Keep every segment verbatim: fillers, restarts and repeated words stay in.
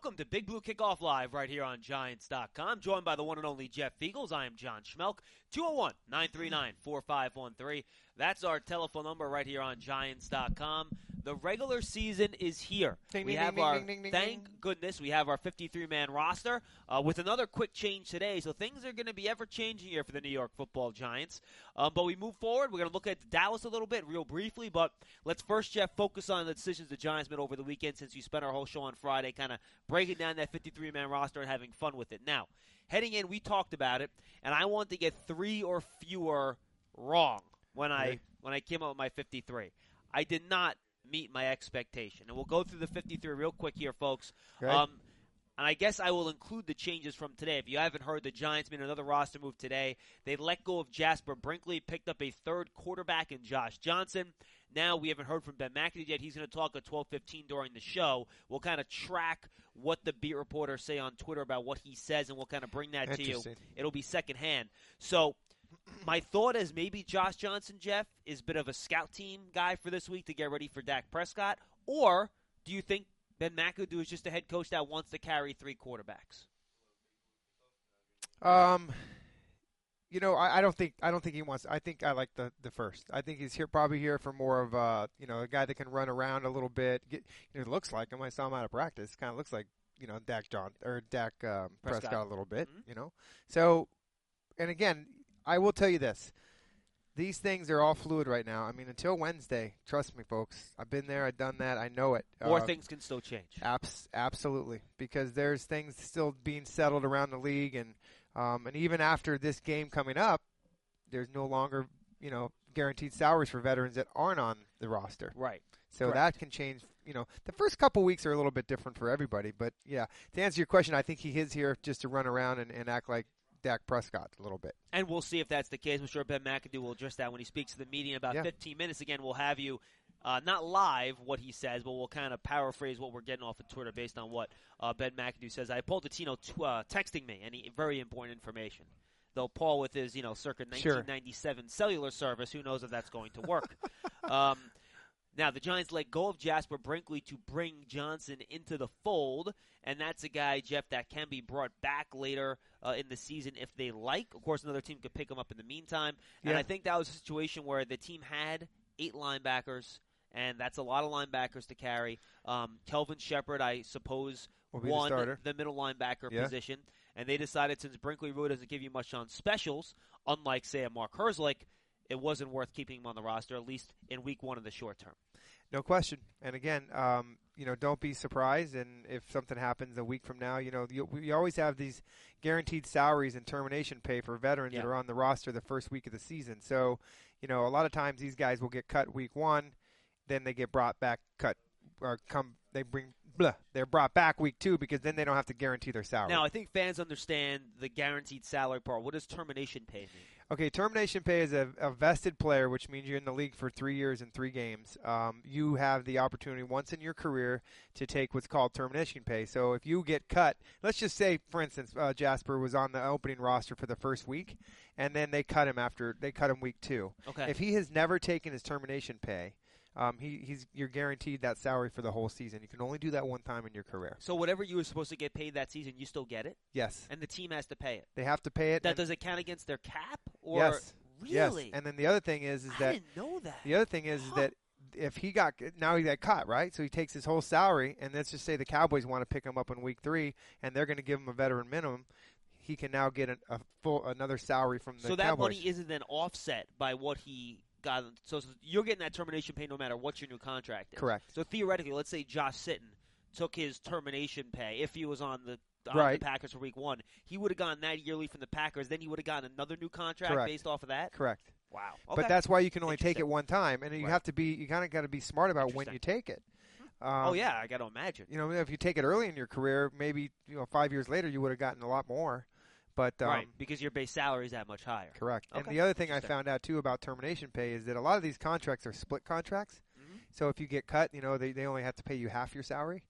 welcome to Big Blue Kickoff Live right here on Giants dot com. Joined by the one and only Jeff Feagles. I am John Schmelk. two oh one, nine three nine, four five one three. That's our telephone number right here on Giants dot com. The regular season is here. Ding, we ding, have ding, our, ding, ding, ding, thank ding. goodness, we have our fifty-three man roster uh, with another quick change today. So things are going to be ever-changing here for the New York Football Giants. Um, but we move forward. We're going to look at Dallas a little bit, real briefly. But let's first, Jeff, focus on the decisions the Giants made over the weekend since you spent our whole show on Friday kind of breaking down that fifty-three man roster and having fun with it. Now, heading in, we talked about it, and I wanted to get three or fewer wrong when I Okay. when I came up with my fifty-three. I did not meet my expectation. And we'll go through the fifty-three real quick here, folks. Okay. Um, and I guess I will include the changes from today. If you haven't heard, the Giants made another roster move today. They let go of Jasper Brinkley, picked up a third quarterback in Josh Johnson. Now we haven't heard from Ben McAdoo yet. He's going to talk at twelve fifteen during the show. We'll kind of track what the beat reporters say on Twitter about what he says, and we'll kind of bring that to you. Interesting. It'll be secondhand. So my thought is maybe Josh Johnson, Jeff, is a bit of a scout team guy for this week to get ready for Dak Prescott. Or do you think Ben McAdoo is just a head coach that wants to carry three quarterbacks? Um, you know, I, I don't think I don't think he wants. I think I like the, the first. I think he's here probably here for more of uh, you know, a guy that can run around a little bit. Get, you know, it looks like him. I saw him out of practice. Kind of looks like, you know, Dak John or Dak um, Prescott. Prescott a little bit. Mhm. You know, so and again, I will tell you this. These things are all fluid right now. I mean, until Wednesday, trust me, folks. I've been there. I've done that. I know it. Or Uh, things can still change. Abs- absolutely, because there's things still being settled around the league, and um, and even after this game coming up, there's no longer, you know, guaranteed salaries for veterans that aren't on the roster. Right. So Correct. that can change. You know, the first couple weeks are a little bit different for everybody, but yeah, to answer your question, I think he is here just to run around and, and act like Dak Prescott a little bit. And we'll see if that's the case. I'm sure Ben McAdoo will address that when he speaks to the media in about Yeah. fifteen minutes. Again, we'll have you, uh, not live what he says, but we'll kind of paraphrase what we're getting off of Twitter based on what uh, Ben McAdoo says. I Paul Dottino t- uh, texting me, and he, very important information. Though Paul with his, you know, circa Sure. nineteen ninety-seven cellular service, who knows if that's going to work. um, Now, the Giants let go of Jasper Brinkley to bring Johnson into the fold, and that's a guy, Jeff, that can be brought back later uh, in the season if they like. Of course, another team could pick him up in the meantime. And Yeah. I think that was a situation where the team had eight linebackers, and that's a lot of linebackers to carry. Um, Kelvin Shepard, I suppose, Will be the won starter. the middle linebacker Yeah. position, and they decided since Brinkley really doesn't give you much on specials, unlike, say, a Mark Herzlich, it wasn't worth keeping him on the roster, at least in week one in the short term. No question. And again, um, you know, don't be surprised. And if something happens a week from now, you know, you, we always have these guaranteed salaries and termination pay for veterans Yeah. that are on the roster the first week of the season. So, you know, a lot of times these guys will get cut week one, then they get brought back, cut, or come, they bring, blah, they're brought back week two because then they don't have to guarantee their salary. Now, I think fans understand the guaranteed salary part. What does termination pay mean? Okay, termination pay is a, a vested player, which means you're in the league for three years and three games. Um, you have the opportunity once in your career to take what's called termination pay. So if you get cut, let's just say, for instance, uh, Jasper was on the opening roster for the first week, and then they cut him after they cut him week two. Okay. If he has never taken his termination pay, um, he, he's you're guaranteed that salary for the whole season. You can only do that one time in your career. So whatever you were supposed to get paid that season, you still get it? Yes, And the team has to pay it. they have to pay it. That and- does it count against their cap? Or yes, really? yes. And then the other thing is, is I that didn't know that. The other thing is, is Huh. that if he got now he got caught, right? So he takes his whole salary, and let's just say the Cowboys want to pick him up in week three, and they're going to give him a veteran minimum. He can now get a, a full another salary from the So that Cowboys. money isn't then offset by what he got. So, so you're getting that termination pay no matter what your new contract is. Correct. So theoretically, let's say Josh Sitton took his termination pay if he was on the on Right. the Packers for week one. He would have gotten that yearly from the Packers. Then he would have gotten another new contract Correct. based off of that. Correct. Wow. Okay. But that's why you can only take it Interesting. one time, and you Right. have to be you kind of got to be smart about when Interesting. you take it. Um, oh yeah, I got to imagine. You know, if you take it early in your career, maybe you know five years later you would have gotten a lot more. But um, right, because your base salary is that much higher. Correct. And Okay. the other thing I Interesting. found out too about termination pay is that a lot of these contracts are split contracts. Mhm. So if you get cut, you know they, they only have to pay you half your salary.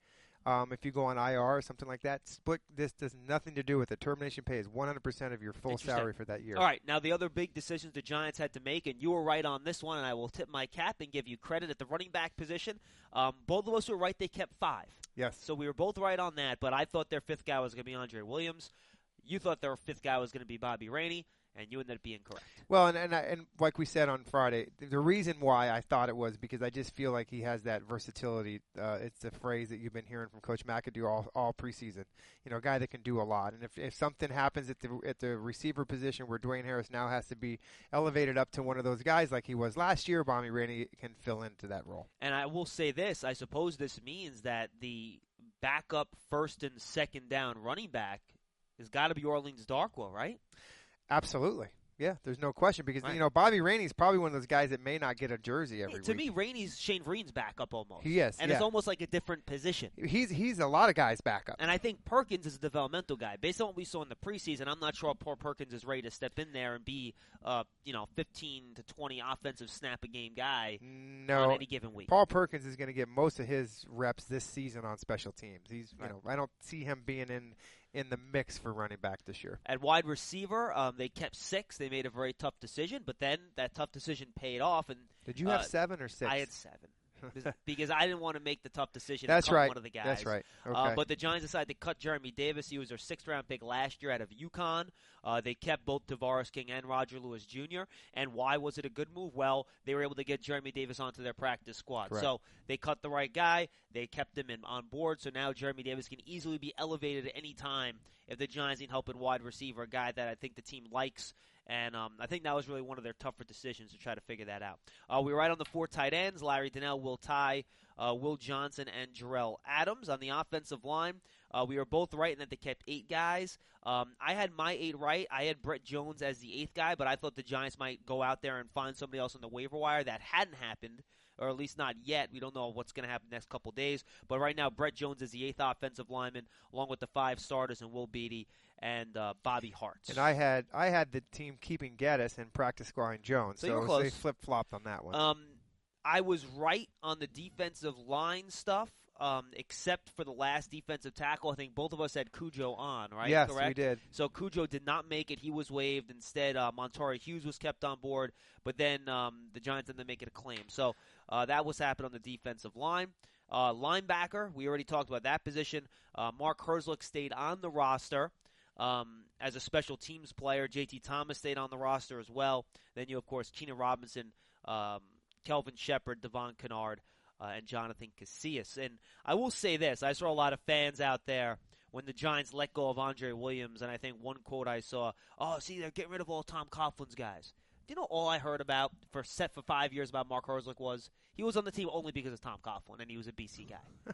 Um, if you go on I R or something like that, split this does nothing to do with it. Termination pay is one hundred percent of your full salary for that year. All right, now the other big decisions the Giants had to make, and you were right on this one, and I will tip my cap and give you credit at the running back position. Um, both of us were right. They kept five. Yes. So we were both right on that, but I thought their fifth guy was going to be Andre Williams. You thought their fifth guy was going to be Bobby Rainey, and you ended up being correct. Well, and and, I, and like we said on Friday, the reason why I thought it was because I just feel like he has that versatility. Uh, it's a phrase that you've been hearing from Coach McAdoo all all preseason. You know, a guy that can do a lot. And if, if something happens at the at the receiver position where Dwayne Harris now has to be elevated up to one of those guys like he was last year, Bobby Rainey can fill into that role. And I will say this: I suppose this means that the backup first and second down running back has got to be Orleans Darkwa, right? Absolutely. Yeah, there's no question because, right. you know, Bobby Rainey's probably one of those guys that may not get a jersey every yeah, week. To me, Rainey's Shane Vereen's backup almost. He is, And yeah. it's almost like a different position. He's he's a lot of guys' backup. And I think Perkins is a developmental guy. Based on what we saw in the preseason, I'm not sure if poor Perkins is ready to step in there and be, uh, you know, fifteen to twenty offensive snap a game guy no, on any given week. Paul Perkins is going to get most of his reps this season on special teams. He's, you right. know, I don't see him being in in the mix for running back this year. At wide receiver, um, they kept six. They made a very tough decision, but then that tough decision paid off. And did you have uh, seven or six? I had seven. Because I didn't want to make the tough decision That's and cut right. one of the guys. That's right. Okay. Uh, but the Giants decided to cut Jeremy Davis. He was their sixth-round pick last year out of UConn. Uh, they kept both Tavares King and Roger Lewis Junior And why was it a good move? Well, they were able to get Jeremy Davis onto their practice squad. Correct. So they cut the right guy. They kept him in, on board. So now Jeremy Davis can easily be elevated at any time if the Giants need help at wide receiver, a guy that I think the team likes. And um, I think that was really one of their tougher decisions to try to figure that out. Uh, we were right on the four tight ends, Larry Donnell, Will Tye, uh, Will Johnson, and Jarrell Adams. On the offensive line, uh, we were both right in that they kept eight guys. Um, I had my eight right. I had Brett Jones as the eighth guy, but I thought the Giants might go out there and find somebody else on the waiver wire. That hadn't happened, or at least not yet. We don't know what's going to happen the next couple of days. But right now, Brett Jones is the eighth offensive lineman, along with the five starters and Will Beatty and uh, Bobby Hart. And I had I had the team keeping Gaddis and practice squaring Jones, so, so, you were close. they flip-flopped on that one. Um, I was right on the defensive line stuff, um, except for the last defensive tackle. I think both of us had Cujo on, right? Yes, Correct? we did. So Cujo did not make it. He was waived. Instead, uh, Montori Hughes was kept on board, but then um, the Giants didn't make it a claim. So uh, that was happening on the defensive line. Uh, linebacker, we already talked about that position. Uh, Mark Herzlich stayed on the roster. Um, as a special teams player, J T Thomas stayed on the roster as well. Then you, of course, Keenan Robinson, um, Kelvin Shepard, Devon Kennard, uh, and Jonathan Casillas. And I will say this. I saw a lot of fans out there when the Giants let go of Andre Williams, and I think one quote I saw, oh, see, they're getting rid of all Tom Coughlin's guys. Do you know all I heard about for set for five years about Mark Herzlich was he was on the team only because of Tom Coughlin, and he was a B C guy.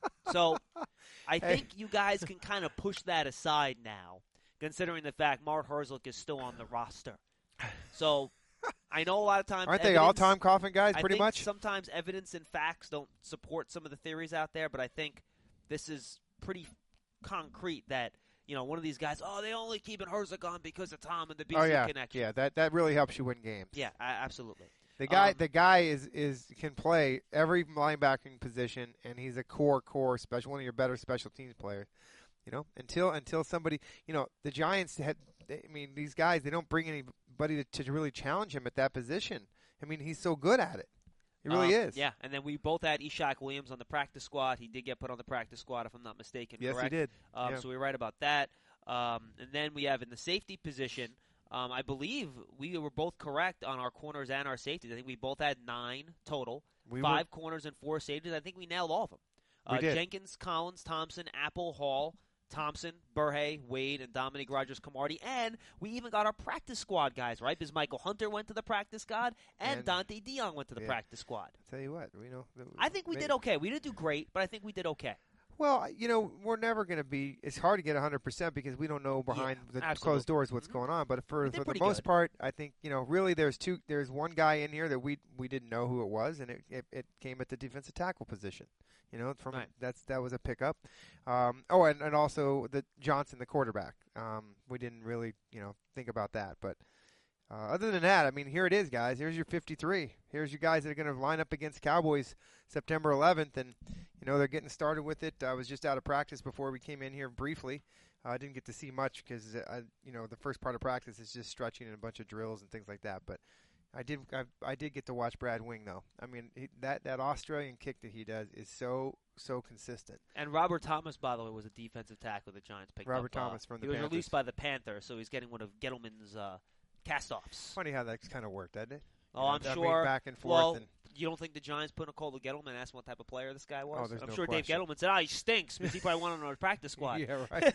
So I think you guys can kind of push that aside now, considering the fact Mark Herzlich is still on the roster. So I know a lot of times Aren't evidence, they all Tom Coughlin guys, I pretty think much? Sometimes evidence and facts don't support some of the theories out there, but I think this is pretty concrete that, you know, one of these guys, oh, they only keeping Herzlich on because of Tom and the B C oh, yeah. connection. Yeah, that, that really helps you win games. Yeah, I, absolutely. The guy, Um, the guy is, is can play every linebacking position, and he's a core core special one of your better special teams players. You know, until until somebody, you know, the Giants had. I mean, these guys, they don't bring anybody to, to really challenge him at that position. I mean, he's so good at it. He really um, is. Yeah, and then we both had Ishaq Williams on the practice squad. He did get put on the practice squad, if I'm not mistaken. Yes, correct? he did. Um, Yeah. So we were right about that. Um, and then we have in the safety position. Um, I believe we were both correct on our corners and our safeties. I think we both had nine total, We five corners and four safeties. I think we nailed all of them. We Uh, did. Jenkins, Collins, Thompson, Apple, Hall, Thompson, Burhay, Wade, and Dominic Rogers-Camardi. And we even got our practice squad guys, right? Because Michael Hunter went to the practice squad, and, And- Dante Dion went to the yeah. practice squad. I'll tell you what, you know. I think we may- did okay. We didn't do great, but I think we did okay. Well, you know, we're never going to be. It's hard to get one hundred percent because we don't know behind Yeah, the absolutely. closed doors what's Mhm. going on. But for, We did for the pretty most good. part, I think, you know, really there's two. There's one guy in here that we we didn't know who it was, and it it, it came at the defensive tackle position. You know, from Right. that's that was a pickup. Um, oh, and, and also the Johnson, the quarterback. Um, we didn't really, you know, think about that, but Uh, other than that, I mean, here it is, guys. Here's your fifty-three. Here's your guys that are going to line up against Cowboys September eleventh, and you know they're getting started with it. I was just out of practice before we came in here briefly. Uh, I didn't get to see much because uh, you know the first part of practice is just stretching and a bunch of drills and things like that. But I did I, I did get to watch Brad Wing though. I mean he, that that Australian kick that he does is so so consistent. And Robert Thomas, by the way, was a defensive tackle the Giants picked Robert up. Thomas uh, from the He was Panthers. released by the Panthers, so he's getting one of Gettleman's uh, cast-offs. Funny how that's kind of worked, doesn't it? Oh, You know, I'm that sure. being back and forth. Well, and, you don't think the Giants put a call to Gettleman and asked what type of player this guy was? Oh, there's I'm no sure question. Dave Gettleman said, "Ah, he stinks," because he probably wanted him on a practice squad. yeah, right.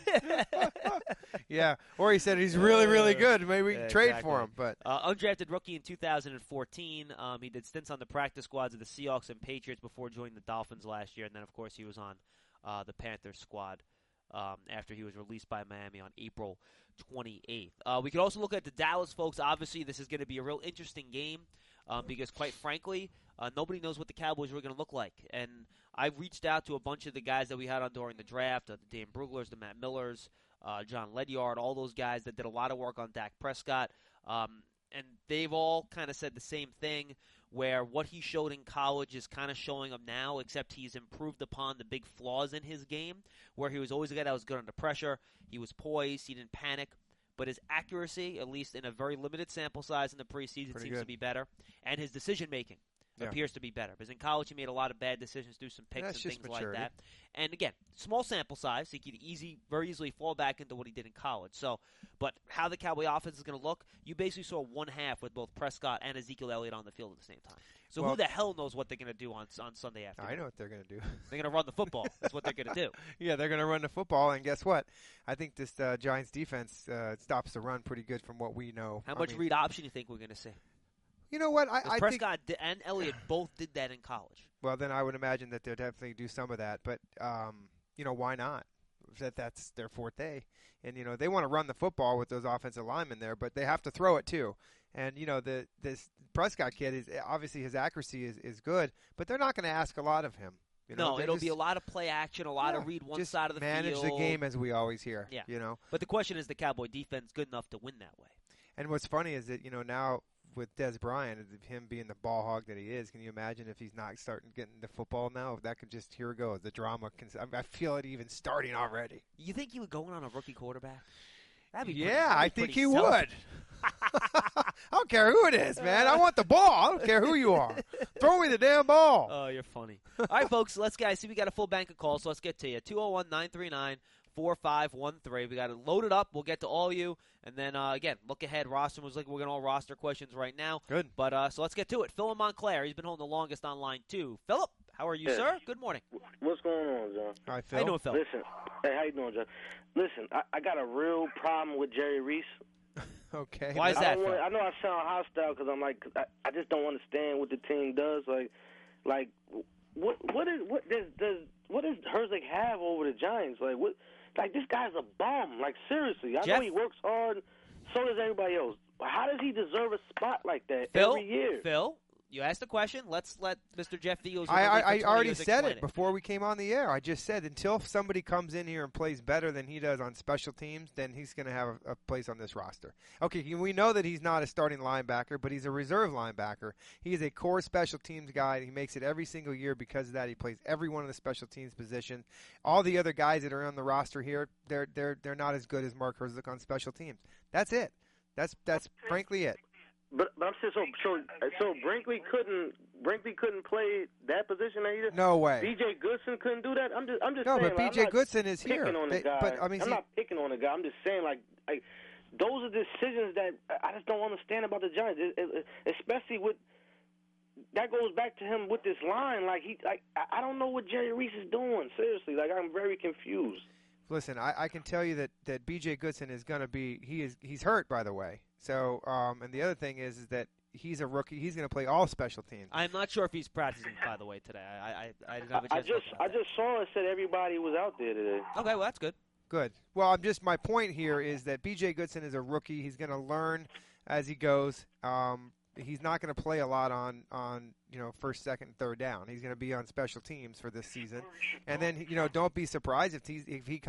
yeah, or he said he's really, really good. Maybe we can Yeah, trade exactly. for him. But Uh, undrafted rookie in two thousand fourteen. Um, he did stints on the practice squads of the Seahawks and Patriots before joining the Dolphins last year, and then, of course, he was on uh, the Panthers squad um, after he was released by Miami on April twenty-eighth. Uh, we could also look at the Dallas folks. Obviously, this is going to be a real interesting game um, because, quite frankly, uh, nobody knows what the Cowboys are going to look like. And I've reached out to a bunch of the guys that we had on during the draft, uh, the Dan Bruglers, the Matt Millers, uh, John Ledyard, all those guys that did a lot of work on Dak Prescott. Um, and they've all kind of said the same thing, where what he showed in college is kind of showing him now, except he's improved upon the big flaws in his game, where he was always a guy that was good under pressure. He was poised. He didn't panic. But his accuracy, at least in a very limited sample size in the preseason, Pretty seems good. to be better. And his decision-making Yeah. appears to be better. Because in college, he made a lot of bad decisions, do some picks That's and just things maturity. like that. And again, small sample size, so he could easy, very easily fall back into what he did in college. So, but how the Cowboy offense is going to look, you basically saw one half with both Prescott and Ezekiel Elliott on the field at the same time. So Well- who the hell knows what they're going to do on on Sunday afternoon? I know what they're going to do. They're going to run the football. That's what they're going to do. yeah, they're going to run the football, and guess what? I think this uh, Giants defense uh, stops the run pretty good from what we know. How I much mean, read option do you think we're going to see? You know what? I, Because I think. Prescott di- and Elliott both did that in college. Well, then I would imagine that they'll definitely do some of that. But um, you know, why not? That that's their forte, and you know they want to run the football with those offensive linemen there, but they have to throw it too. And you know the this Prescott kid is obviously his accuracy is, is good, but they're not going to ask a lot of him. You know, No, they it'll just, be a lot of play action, a lot yeah, of read one just side of the manage field. the game as we always hear. Yeah. You know. But the question is, the Cowboy defense good enough to win that way? And what's funny is that you know now with Des Bryant, him being the ball hog that he is, can you imagine if he's not starting getting the football now? That could just here it goes. The drama can. I feel it even starting already. You think he would go in on a rookie quarterback? That'd be pretty- Yeah, that'd be I think pretty he selfish. would. I don't care who it is, man. I want the ball. I don't care who you are. Throw me the damn ball. Oh, you're funny. All right, folks, let's guys see. We got a full bank of calls, so let's get to you. two oh one, nine three nine, four five one three. We got it loaded up. We'll get to all you. And then, uh, again, look ahead. Roster was like we're going to all roster questions right now. Good. But uh, so let's get to it. Philip Montclair, he's been holding the longest on line two. Philip, how are you, Yes. sir? Good morning. What's going on, John? All right, How you Phil. doing, Phil? Listen, hey, how you doing, John? Listen, I, I got a real problem with Jerry Reese. Okay. Why is I that, don't wanna, Phil? I know I sound hostile because I'm like, I, I just don't understand what the team does. Like, like what what is what does does what does Herzog have over the Giants? Like, what? Like this guy's a bum. Like seriously, I Jeff? know he works hard. So does everybody else. But how does he deserve a spot like that Phil, every year? Phil, you asked the question. Let's let Mister Jeff Fields. I, I, I already years said explain it before we came on the air. I just said until somebody comes in here and plays better than he does on special teams, then he's going to have a, a place on this roster. Okay, he- we know that he's not a starting linebacker, but he's a reserve linebacker. He is a core special teams guy. He makes it every single year because of that. He plays every one of the special teams positions. All the other guys that are on the roster here, they're they're they're not as good as Mark Herzog on special teams. That's it. That's that's frankly it. But, but I'm saying so so so Brinkley couldn't Brinkley couldn't play that position that he did. No way. B J Goodson couldn't do that. I'm just I'm just No, saying. but like, B J I'm not Goodson is picking here. on They- the guy. but I mean, I'm see- not picking on the guy. I'm just saying like like those are decisions that I just don't understand about the Giants, it, it, especially with. That goes back to him with this line. Like he, like I I don't know what Jerry Reese is doing. Seriously, like I'm very confused. Listen, I, I can tell you that, that B J Goodson is going to be he is he's hurt, by the way. So um, and the other thing is is that he's a rookie. He's going to play all special teams. I'm not sure if he's practicing, by the way, today. I I, I didn't have a I chance. to just look at I that. just saw it said everybody was out there today. Okay, well that's good. Good. Well, I'm just my point here is that B J Goodson is a rookie. He's going to learn as he goes. Um, he's not going to play a lot on on you know first, second, and third down. He's going to be on special teams for this season. And then you know don't be surprised if he if he kind of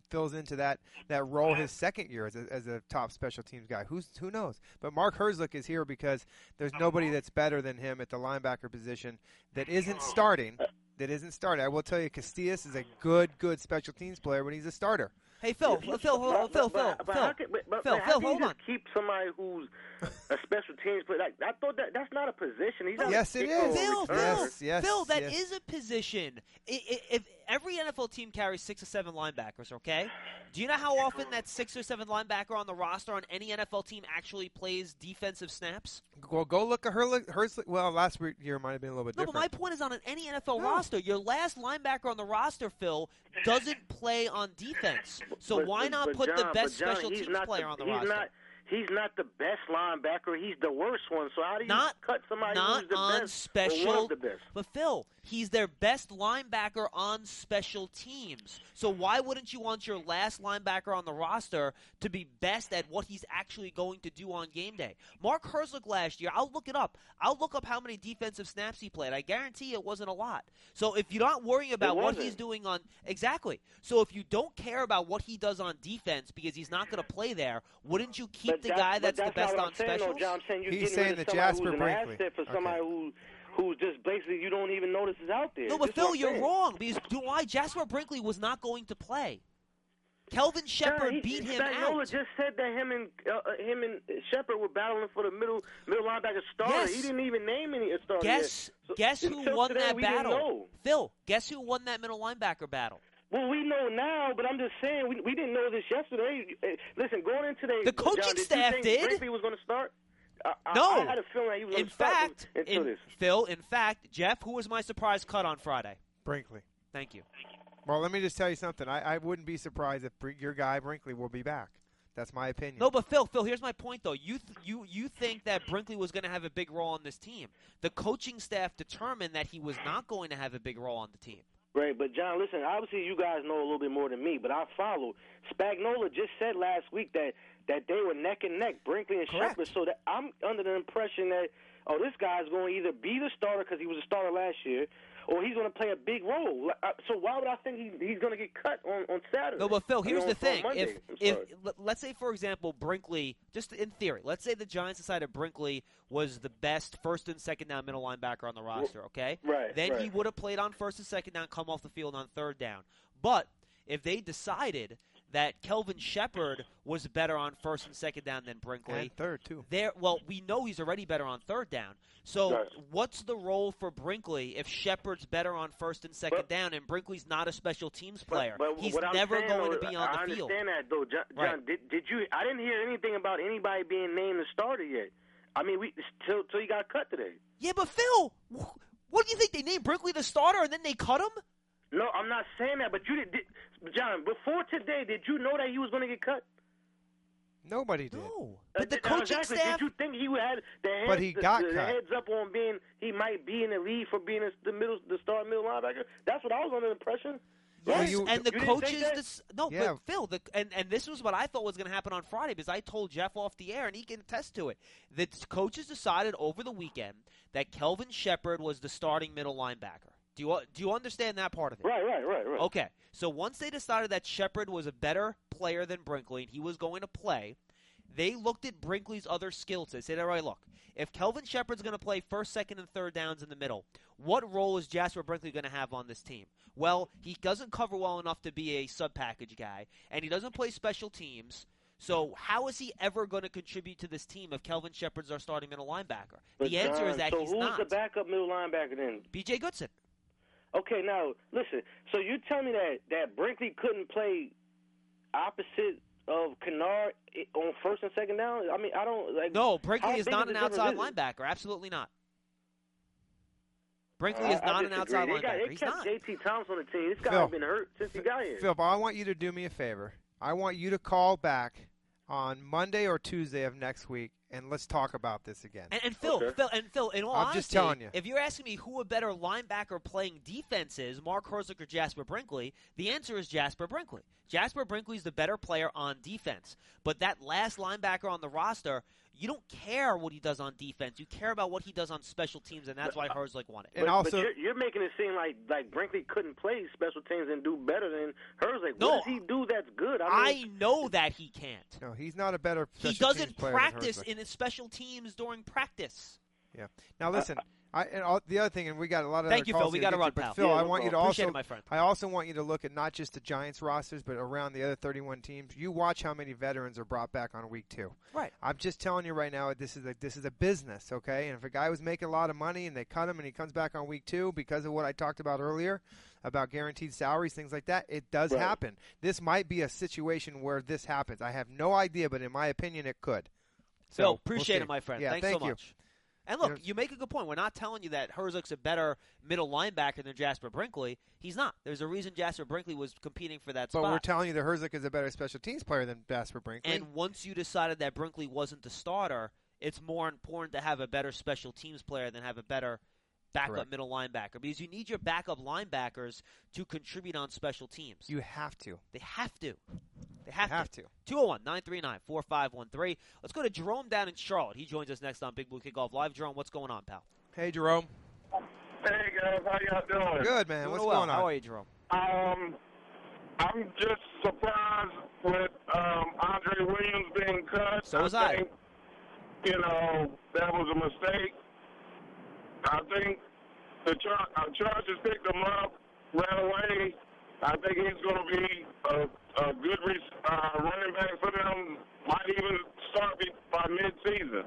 fills into that, that role his second year as a, as a top special teams guy. Who's who knows? But Mark Herzlich is here because there's nobody that's better than him at the linebacker position that isn't starting. That isn't starting. I will tell you, Castillas is a good, good special teams player when he's a starter. Hey, Phil, Phil, Phil, hold on, Phil, Phil, but, but Phil, how can, but, but, Phil, but how Phil, can hold you on. just keep somebody who's a special teams player? Like, I thought that that's not a position. He's not Yes, a it kicker or is. Phil, Phil, returner. Yes, yes, Phil, that yes. is a position. I I if every N F L team carries six or seven linebackers, okay? Do you know how often that six or seven linebacker on the roster on any N F L team actually plays defensive snaps? Well, go look at Herzlich. Herzlich well, last year might have been a little bit No, but different. my point is on any N F L No. roster, your last linebacker on the roster, Phil, doesn't play on defense. So But- why but- not but put the John- best but John, special he's teams not player the, on the he's roster? Not, he's not the best linebacker. He's the worst one. So how do you Not- cut somebody not who's the on best special- or one of the best? But Phil, he's their best linebacker on special teams. So why wouldn't you want your last linebacker on the roster to be best at what he's actually going to do on game day? Mark Herzlich last year, I'll look it up. I'll look up how many defensive snaps he played. I guarantee it wasn't a lot. So if you're not worrying about It what wasn't. he's doing on exactly. So if you don't care about what he does on defense because he's not going to play there, wouldn't you keep But the that- guy but that's, that's the best not what on I'm saying, specials? though, John. I'm saying you're He's getting saying rid of that somebody Jasper who's Brinkley. an asset for Okay. somebody who who's just basically you don't even notice is out there. No, but That's Phil, what I'm you're saying. wrong because do why Jasper Brinkley was not going to play. Kelvin Shepard John, he, beat him Spagnuolo out. just said that him and uh, uh, him and Shepard were battling for the middle middle linebacker starter. Yes. He didn't even name any starter. Guess yet. So guess who until won today, that we didn't battle? know. Phil, guess who won that middle linebacker battle? Well, we know now, but I'm just saying we, we didn't know this yesterday. Uh, Listen, going into today, The coaching John, did staff you think did. Brinkley was going to start? I, I- No. I had a feeling that he was going In to start fact, until in, this. Phil, in fact, Jeff, who was my surprise cut on Friday? Brinkley. Thank you. Well, let me just tell you something. I, I wouldn't be surprised if Br- your guy Brinkley will be back. That's my opinion. No, but Phil, Phil, here's my point though. You th- you you think that Brinkley was going to have a big role on this team? The coaching staff determined that he was not going to have a big role on the team. Right, but John, listen, obviously you guys know a little bit more than me, but I follow. Spagnuolo just said last week that, that they were neck and neck, Brinkley and Correct. Shepard, so that I'm under the impression that, oh, this guy's going to either be the starter because he was a starter last year, or he's going to play a big role. Uh, So why would I think he, he's going to get cut on, on Saturday? No, but Phil, I mean, here's on- the on thing. Monday. If I'm if sorry. let- let's say for example Brinkley, just in theory, let's say the Giants decided Brinkley was the best first and second down middle linebacker on the roster, okay? Right, Then he right. would have played on first and second down, come off the field on third down. But if they decided that Kelvin Shepard was better on first and second down than Brinkley, and third, too. there, well, we know he's already better on third down. So Right. what's the role for Brinkley if Shepard's better on first and second But- down and Brinkley's not a special teams But- player? But, he's what I'm never saying, going though, to be I- on I the field. understand that, though, John. Right. John did, did you? I didn't hear anything about anybody being named the starter yet. I mean, we till till he got cut today. Yeah, but Phil, wh- what do you think? They named Brinkley the starter and then they cut him? No, I'm not saying that, but you did, did John, before today, did you know that he was going to get cut? Nobody did. No. Uh, But the uh, coaching exactly. staff. Did you think he had the heads, But he the, got the, cut. heads up on being he might be in the league for being a, the middle, the star middle linebacker? That's what I was under the impression. Well, Yes, you- and the you didn't coaches. think that? Dis- no, Yeah. but Phil, the, and and this was what I thought was going to happen on Friday because I told Jeff off the air, and he can attest to it. The t- coaches decided over the weekend that Kelvin Shepard was the starting middle linebacker. Do you do you understand that part of it? Right, right, right, right. Okay, so once they decided that Shepard was a better player than Brinkley and he was going to play, they looked at Brinkley's other skills. They said, all right, look, if Kelvin Shepard's going to play first, second, and third downs in the middle, what role is Jasper Brinkley going to have on this team? Well, he doesn't cover well enough to be a sub-package guy, and he doesn't play special teams. So how is he ever going to contribute to this team if Kelvin Shepard's our starting middle linebacker? But The answer John, is that so he's who's not. the backup middle linebacker then? B J Goodson. Okay, now listen. So you tell me that that Brinkley couldn't play opposite of Kennard i- on first and second down? I mean, I don't like. No, Brinkley how is big not of an a difference outside is it? linebacker. Absolutely not. Brinkley I- is I not an disagree. outside they got, linebacker. They He's kept not. J T Thompson on the team. This guy Phil. has been hurt since he got here. Phil, I want you to do me a favor. I want you to call back on Monday or Tuesday of next week, and let's talk about this again. And, and Phil, Okay. Phil, and Phil, in all I'm honesty, just telling you. if you're asking me who a better linebacker playing defense is, Mark Herzlich or Jasper Brinkley, the answer is Jasper Brinkley. Jasper Brinkley's the better player on defense. But that last linebacker on the roster, you don't care what he does on defense. You care about what he does on special teams, and that's why Herzlich won it. And but, also, but you're, you're making it seem like like Brinkley couldn't play special teams and do better than Herzlich. No, what does he do that's good? I, mean, I know that he can't. no, he's not a better special He teams doesn't player than practice Herzlich. in his special teams during practice. Yeah. Now listen, I and all, the other thing, and we got a lot of Thank other you, calls Phil. We here got to get run, but pal. Phil, Yeah, I no want you to problem. Appreciate also, it, my friend. I also want you to look at not just the Giants rosters, but around the other thirty-one teams. You watch how many veterans are brought back on week two. Right. I'm just telling you right now, this is a this is a business, okay? And if a guy was making a lot of money and they cut him and he comes back on week two because of what I talked about earlier about guaranteed salaries, things like that, it does Right. happen. This might be a situation where this happens. I have no idea, but in my opinion, it could. So Phil, we'll appreciate see. it, my friend. Yeah, Thanks thank so you. much. And look, You know- you make a good point. We're not telling you that Herzlich's a better middle linebacker than Jasper Brinkley. He's not. There's a reason Jasper Brinkley was competing for that But spot. we're telling you that Herzlich is a better special teams player than Jasper Brinkley. And once you decided that Brinkley wasn't the starter, it's more important to have a better special teams player than have a better backup Correct. middle linebacker, because you need your backup linebackers to contribute on special teams. you have to. They have to. They have, have to. to. two oh one, nine three nine, four five one three. Let's go to Jerome down in Charlotte. He joins us next on Big Blue Kickoff Live. Jerome, what's going on, pal? Hey, Jerome. Hey guys, how y'all doing? Good, man. Doing What's well. going on? How are you, Jerome? Um, I'm just surprised with um, Andre Williams being cut. So was I. think, You know, that was a mistake. I think the char- uh, Chargers picked him up right away. I think he's going to be a, a good re- uh, running back for them. Might even start be- by mid-season.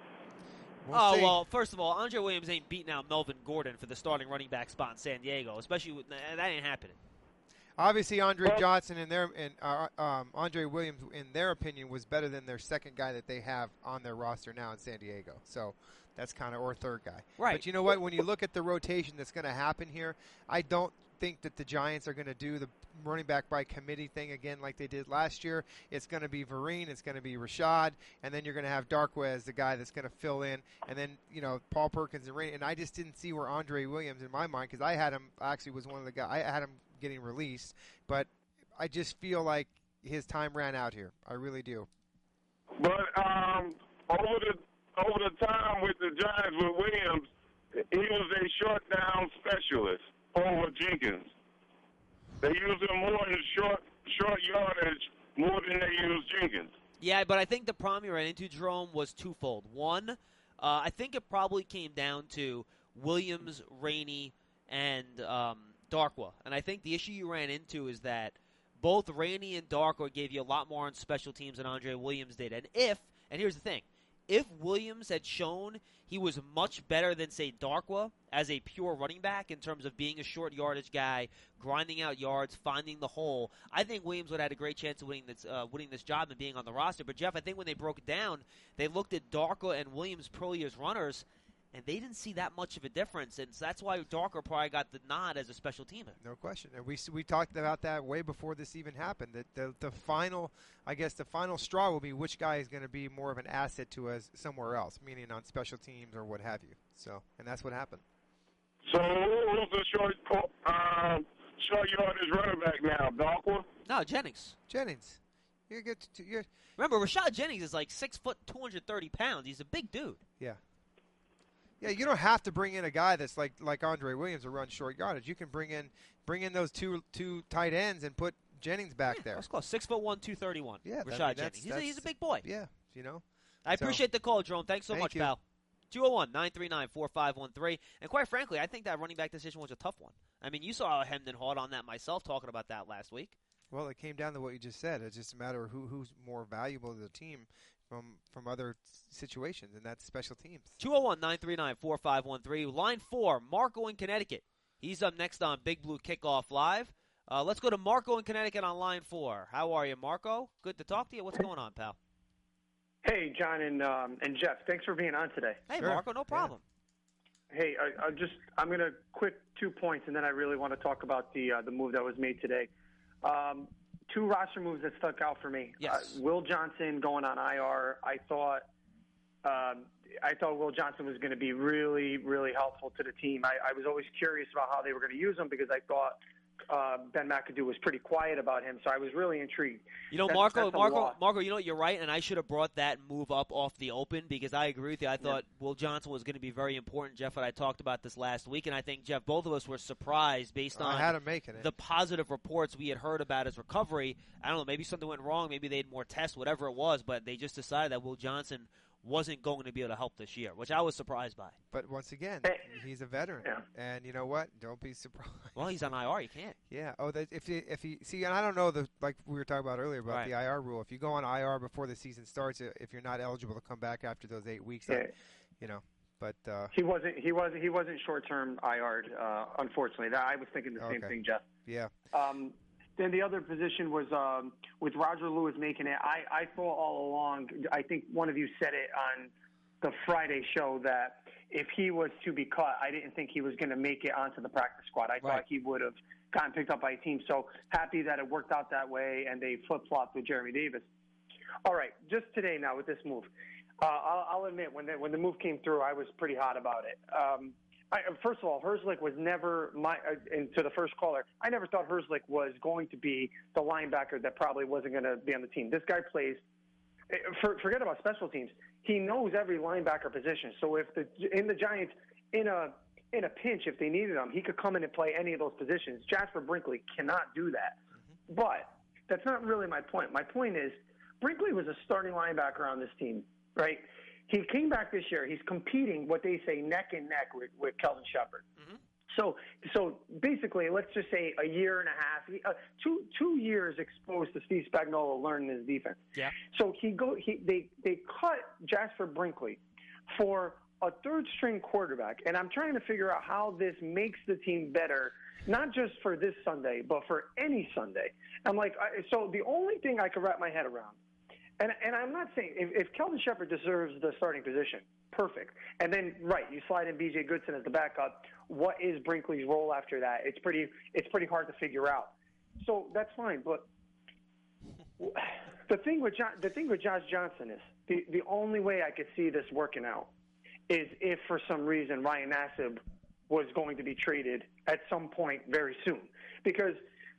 We'll oh, see. well, first of all, Andre Williams ain't beating out Melvin Gordon for the starting running back spot in San Diego, especially with, that ain't happening. Obviously, Andre Well- Johnson and their and uh, um, Andre Williams, in their opinion, was better than their second guy that they have on their roster now in San Diego. So that's kind of or third guy. Right. But you know what? When you look at the rotation that's going to happen here, I don't think that the Giants are going to do the running back by committee thing again like they did last year. It's going to be Vereen, it's going to be Rashad, and then you're going to have Darkwa as the guy that's going to fill in, and then you know Paul Perkins and Rainey. And I just didn't see where Andre Williams in my mind, because I had him actually was one of the guys I had him getting released, but I just feel like his time ran out here. I really do. But um, over the over the time with the Giants with Williams, he was a short down specialist over Jenkins. They use him more in short short yardage more than they use Jenkins. Yeah, but I think the problem you ran into, Jerome, was twofold. One, uh, I think it probably came down to Williams, Rainey, and um, Darkwa. And I think the issue you ran into is that both Rainey and Darkwa gave you a lot more on special teams than Andre Williams did. And if, and here's the thing, if Williams had shown he was much better than, say, Darkwa as a pure running back in terms of being a short yardage guy, grinding out yards, finding the hole, I think Williams would have had a great chance of winning this, uh, winning this job and being on the roster. But, Jeff, I think when they broke it down, they looked at Darkwa and Williams' pro years runners, and they didn't see that much of a difference. And so that's why Darkwa probably got the nod as a special teamer. No question. And we s- we talked about that way before this even happened. That the the final, I guess, the final straw will be which guy is going to be more of an asset to us somewhere else, meaning on special teams or what have you. So, and that's what happened. So who's the short uh, short yardage running back now? Darkwa? No, Jennings. Jennings, you get to, you're Remember, Rashad Jennings is like six foot, two hundred thirty pounds. He's a big dude. yeah. Yeah, you don't have to bring in a guy that's like like Andre Williams to run short yardage. You can bring in bring in those two two tight ends and put Jennings back Yeah, there. That's close. Six foot one, two thirty one. Yeah, that- Rashad I mean, that's- Jennings. He's a, that's- he's a big boy. Yeah, you know. I So- appreciate the call, Jerome. Thanks so Thank much, you. pal. two oh one, nine three nine, four five one three. And quite frankly, I think that running back decision was a tough one. I mean, you saw how hemmed and hawed on that myself talking about that last week. Well, it came down to what you just said. It's just a matter of who who's more valuable to the team from from other situations, and that's special teams. two oh one, nine three nine, four five one three. Line four, Marco in Connecticut. He's up next on Big Blue Kickoff Live. Uh, let's go to Marco in Connecticut on line four. How are you, Marco? Good to talk to you. What's going on, pal? Hey, John and um, and Jeff, thanks for being on today. Hey, Sure. Marco, no problem. Hey, I, I just I'm gonna quick two points, and then I really want to talk about the uh, the move that was made today. Um, two roster moves that stuck out for me. Yes. Uh, Will Johnson going on I R. I thought um, I thought Will Johnson was going to be really really helpful to the team. I, I was always curious about how they were going to use him because I thought uh, Ben McAdoo was pretty quiet about him, so I was really intrigued. You know, That's- Marco, that's a Marco, lot. Marco, you know, you're right, and I should have brought that move up off the open because I agree with you. I thought Will Johnson was going to be very important, Jeff, and I talked about this last week, and I think, Jeff, both of us were surprised based on I had him making it. the positive reports we had heard about his recovery. I don't know, maybe something went wrong, maybe they had more tests, whatever it was, but they just decided that Will Johnson wasn't going to be able to help this year, which I was surprised by. But once again, Hey. he's a veteran, Yeah. and you know what? Don't be surprised. Well, he's on I R, you can't. Yeah. Oh, that, if he, if he see, and I don't know the like we were talking about earlier about Right. the I R rule. If you go on I R before the season starts, if you're not eligible to come back after those eight weeks, Yeah. I, you know. But uh, He wasn't. He wasn't. He wasn't short-term I R'd. Uh, unfortunately, that, I was thinking the same Okay. thing, Jeff. yeah, Um, then the other position was um, with Roger Lewis making it. I, I thought all along. I think one of you said it on the Friday show that if he was to be cut, I didn't think he was going to make it onto the practice squad. I Right. thought he would have gotten picked up by a team. So happy that it worked out that way, and they flip-flopped with Jeremy Davis. All right, just today now with this move. Uh, I'll, I'll admit, when the, when the move came through, I was pretty hot about it. Um, I, first of all, Herzlich was never my. Uh, and to the first caller, I never thought Herzlich was going to be the linebacker that probably wasn't going to be on the team. This guy plays. For, forget about special teams. He knows every linebacker position. So if the in the Giants in a in a pinch, if they needed him, he could come in and play any of those positions. Jasper Brinkley cannot do that. Mm-hmm. But that's not really my point. My point is Brinkley was a starting linebacker on this team, right? He came back this year. He's competing, what they say, neck and neck with, with Kelvin Shepard. Mm-hmm. So, so basically, let's just say a year and a half, uh, two two years exposed to Steve Spagnuolo learning his defense. Yeah. So he go he they they cut Jasper Brinkley for a third string quarterback, and I'm trying to figure out how this makes the team better, not just for this Sunday, but for any Sunday. I'm like, I, so the only thing I could wrap my head around. And and I'm not saying if, if Kelvin Shepard deserves the starting position, perfect. And then right, you slide in B J Goodson as the backup. What is Brinkley's role after that? It's pretty it's pretty hard to figure out. So that's fine. But the thing with John, the thing with Josh Johnson is the the only way I could see this working out is if for some reason Ryan Nassib was going to be traded at some point very soon, because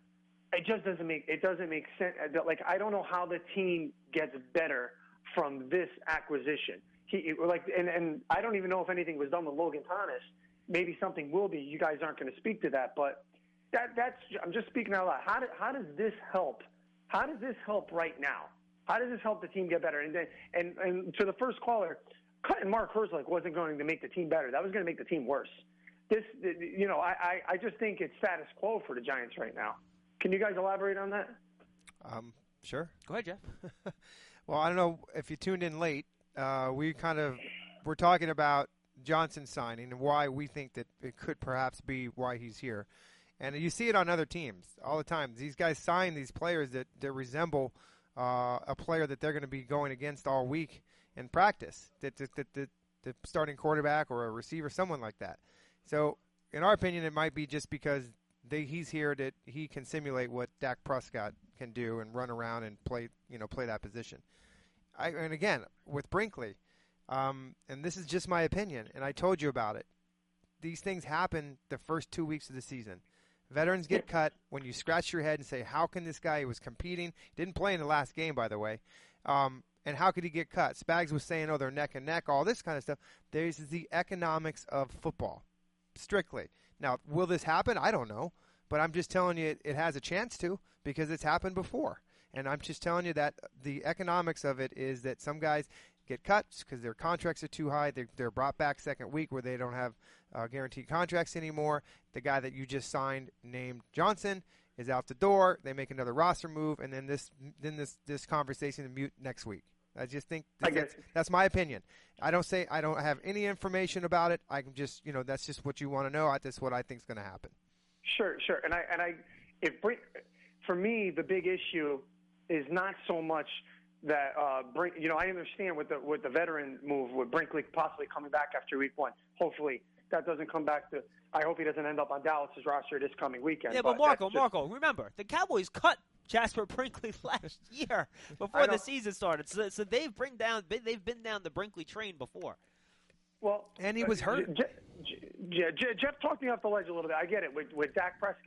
it just doesn't make it doesn't make sense. Like I don't know how the team gets better from this acquisition. He like and, and I don't even know if anything was done with Logan Thomas. Maybe something will be. You guys aren't going to speak to that, but that that's I'm just speaking out loud. How do, how does this help? How does this help right now? How does this help the team get better? And then and and to the first caller, cutting Mark Herzlich wasn't going to make the team better. That was going to make the team worse. This you know I, I I just think it's status quo for the Giants right now. Can you guys elaborate on that? um, sure. Go ahead, Jeff. Well, I don't know if you tuned in late. Uh, we kind of we're talking about Johnson signing and why we think that it could perhaps be why he's here. And you see it on other teams all the time. These guys sign these players that, that resemble uh, a player that they're going to be going against all week in practice, that, that, that, that the starting quarterback or a receiver, someone like that. So, in our opinion, it might be just because they, he's here that he can simulate what Dak Prescott can do and run around and play, you know, play that position. I, and again, with Brinkley, um, and this is just my opinion, and I told you about it. These things happen the first two weeks of the season. Veterans get cut when you scratch your head and say, how can this guy who was competing, didn't play in the last game, by the way, um, and how could he get cut? Spags was saying, oh, they're neck and neck, all this kind of stuff. There's the economics of football, strictly. Now, will this happen? I don't know, but I'm just telling you it, it has a chance to because it's happened before. And I'm just telling you that the economics of it is that some guys get cut because their contracts are too high. They're, they're brought back second week where they don't have uh, guaranteed contracts anymore. The guy that you just signed named Johnson is out the door. They make another roster move, and then this then this, this conversation is mute next week. I just think I that's, get that's my opinion. I don't say I don't have any information about it. I can just, you know, that's just what you want to know. That's what I think is going to happen. Sure, sure. And I and I, if for me, the big issue is not so much that uh, Brink. You know, I understand with the with the veteran move with Brinkley possibly coming back after week one. Hopefully, that doesn't come back to. I hope he doesn't end up on Dallas's roster this coming weekend. Yeah, but, but Marco, just, Marco, remember the Cowboys cut Jasper Brinkley last year before the season started, so, so they've bring down they've been down the Brinkley train before. Well, and he was uh, hurt. J- J- J- Jeff talked me off the ledge a little bit. I get it with with Dak Prescott.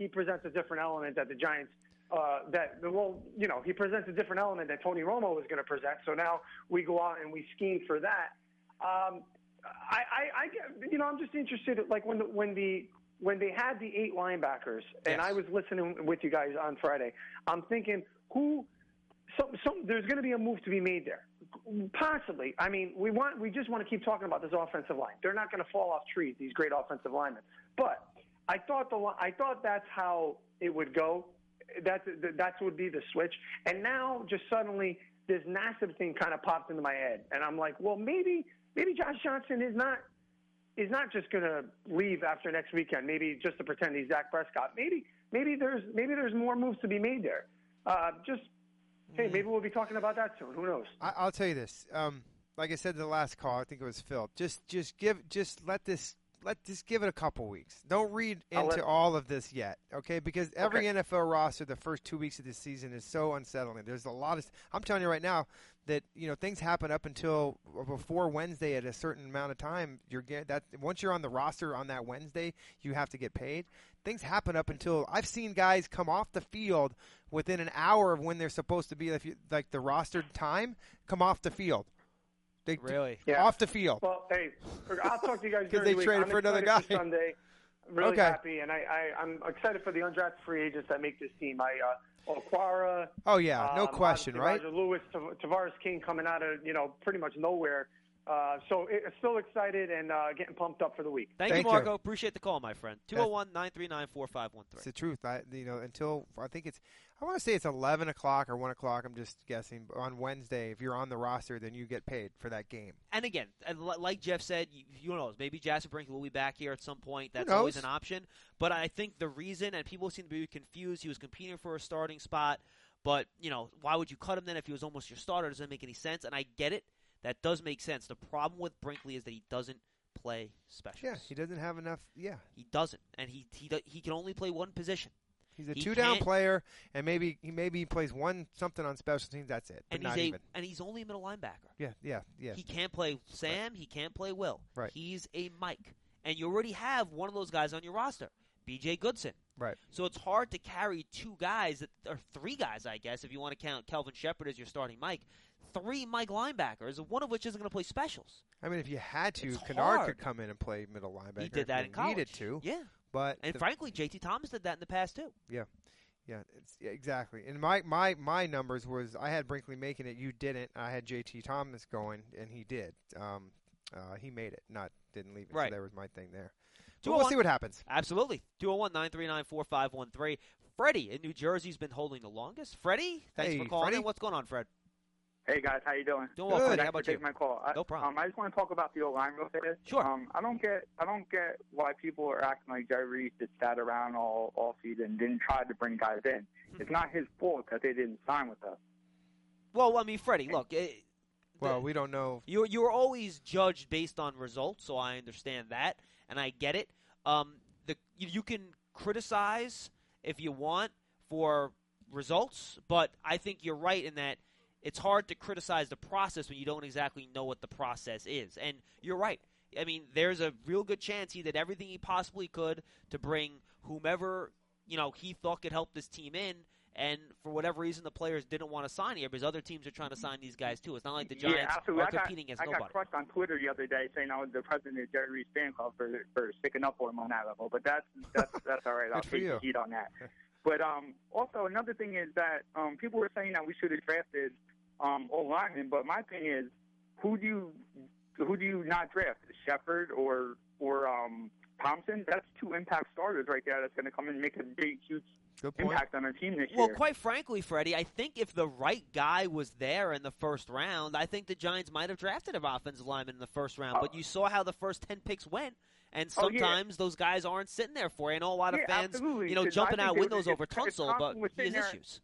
he presents a different element that the Giants. Uh, that well, you know, he presents a different element that Tony Romo was going to present. So now we go out and we scheme for that. Um, I, I, I, get- you know, I'm just interested. Like when the, when the when they had the eight linebackers, and Yes. I was listening with you guys on Friday. I'm thinking who. Some, some, there's going to be a move to be made there, possibly. I mean, we want, we just want to keep talking about this offensive line. They're not going to fall off trees, these great offensive linemen. But I thought the, li- I thought that's how it would go. That's that would be the switch. And now, just suddenly, this massive thing kind of popped into my head, and I'm like, well, maybe, maybe Josh Johnson is not, is not just going to leave after next weekend. Maybe just to pretend he's Dak Prescott. Maybe, maybe there's, maybe there's more moves to be made there. Uh, just. Hey, maybe we'll be talking about that soon. Who knows? I, I'll tell you this. Um, like I said in the last call, I think it was Phil. Just, just give, just let this, let just give it a couple weeks. Don't read I'll into let- all of this yet, okay? Because every Okay. N F L roster, the first two weeks of the season is so unsettling. There's a lot of. I'm telling you right now that you know things happen up until before Wednesday at a certain amount of time. You're get that once you're on the roster on that Wednesday, you have to get paid. Things happen up until I've seen guys come off the field within an hour of when they're supposed to be, if you, like the rostered time, come off the field. They Really? Yeah. off the field. Well, hey, I'll talk to you guys 'Cause during they the week. traded I'm for another excited guy. For Sunday. I'm really Okay. happy, and I, I, I'm excited for the undrafted free agents that make this team. I, uh, Okwara. Oh yeah, no um, question, obviously right? Roger Lewis, Tav- Tavares King coming out of you know pretty much nowhere. Uh, so it, still excited and uh, getting pumped up for the week. Thank, Thank you, you. Marco. Appreciate the call, my friend. two oh one, nine three nine, four five one It's three. the truth. I, you know, until I think it's, I want to say it's eleven o'clock or one o'clock. I'm just guessing. On Wednesday, if you're on the roster, then you get paid for that game. And again, and li- like Jeff said, you, who knows? Maybe Jasper Brinkley will be back here at some point. That's knows? always an option. But I think the reason, and people seem to be confused, he was competing for a starting spot. But, you know, why would you cut him then if he was almost your starter? It doesn't make any sense. And I get it. That does make sense. The problem with Brinkley is that he doesn't play specials. Yeah, he doesn't have enough. Yeah, He doesn't. And he he, do- he can only play one position. he's a He two-down can't- player, and maybe he maybe he plays one something on special teams. That's it. But And not he's a even. and he's only a middle linebacker. Yeah, yeah, yeah. He can't play Sam. He can't play Will. Right. He's a Mike. And you already have one of those guys on your roster, B J Goodson. Right. So it's hard to carry two guys, that, or three guys, I guess, if you want to count Kelvin Shepard as your starting Mike. Three Mike linebackers, one of which isn't going to play specials. I mean, if you had to, It's Kennard hard. could come in and play middle linebacker. He did that if in you college. Needed to. Yeah. But And the- frankly, J T Thomas did that in the past, too. Yeah, it's, yeah, exactly. And my, my, my numbers was I had Brinkley making it, you didn't. I had J T Thomas going, and he did. Um, uh, he made it, not didn't leave it. Right. So there was my thing there. But two oh we'll one see what happens. Absolutely. two oh one, nine three nine, four five one three. Freddie in New Jersey's been holding the longest. Freddie, thanks Hey, for calling Freddie. in. What's going on, Fred? Hey guys, how you doing? Doing well, Good. Freddie. Thanks How about for you? taking my call. I, No problem. Um, I just want to talk about the O line real fast. Sure. Um, I don't get, I don't get why people are acting like Jerry Reese just sat around all all season and didn't try to bring guys in. It's not his fault that they didn't sign with us. Well, I mean, Freddie, look. It, Well, the- we don't know. You you are always judged based on results, so I understand that, and I get it. Um, the you, you can criticize if you want for results, but I think you're right in that it's hard to criticize the process when you don't exactly know what the process is. And you're right. I mean, there's a real good chance he did everything he possibly could to bring whomever you know he thought could help this team in. And for whatever reason, the players didn't want to sign here because other teams are trying to sign these guys too. It's not like the Giants yeah, absolutely. are I got, competing against I nobody. got crushed on Twitter the other day saying I was the president of Jerry Reese fan club for for sticking up for him on that level. But that's that's that's all right. I'll Good for take you. the heat on that. But um, also another thing is that um, people were saying that we should have drafted um, O linemen. But my thing is, who do you who do you not draft? Shepard or or um, Thompson? That's two impact starters right there. That's going to come in and make a big, huge Good point. impact on our team this Well, year. quite frankly, Freddie, I think if the right guy was there in the first round, I think the Giants might have drafted an offensive lineman in the first round. But you saw how the first ten picks went, and Oh, yeah. sometimes those guys aren't sitting there for you. I know a lot of Yeah, fans, absolutely, you know, 'cause jumping I think out they windows would- over if- if Tunsil, but Conklin was he has sitting there- issues.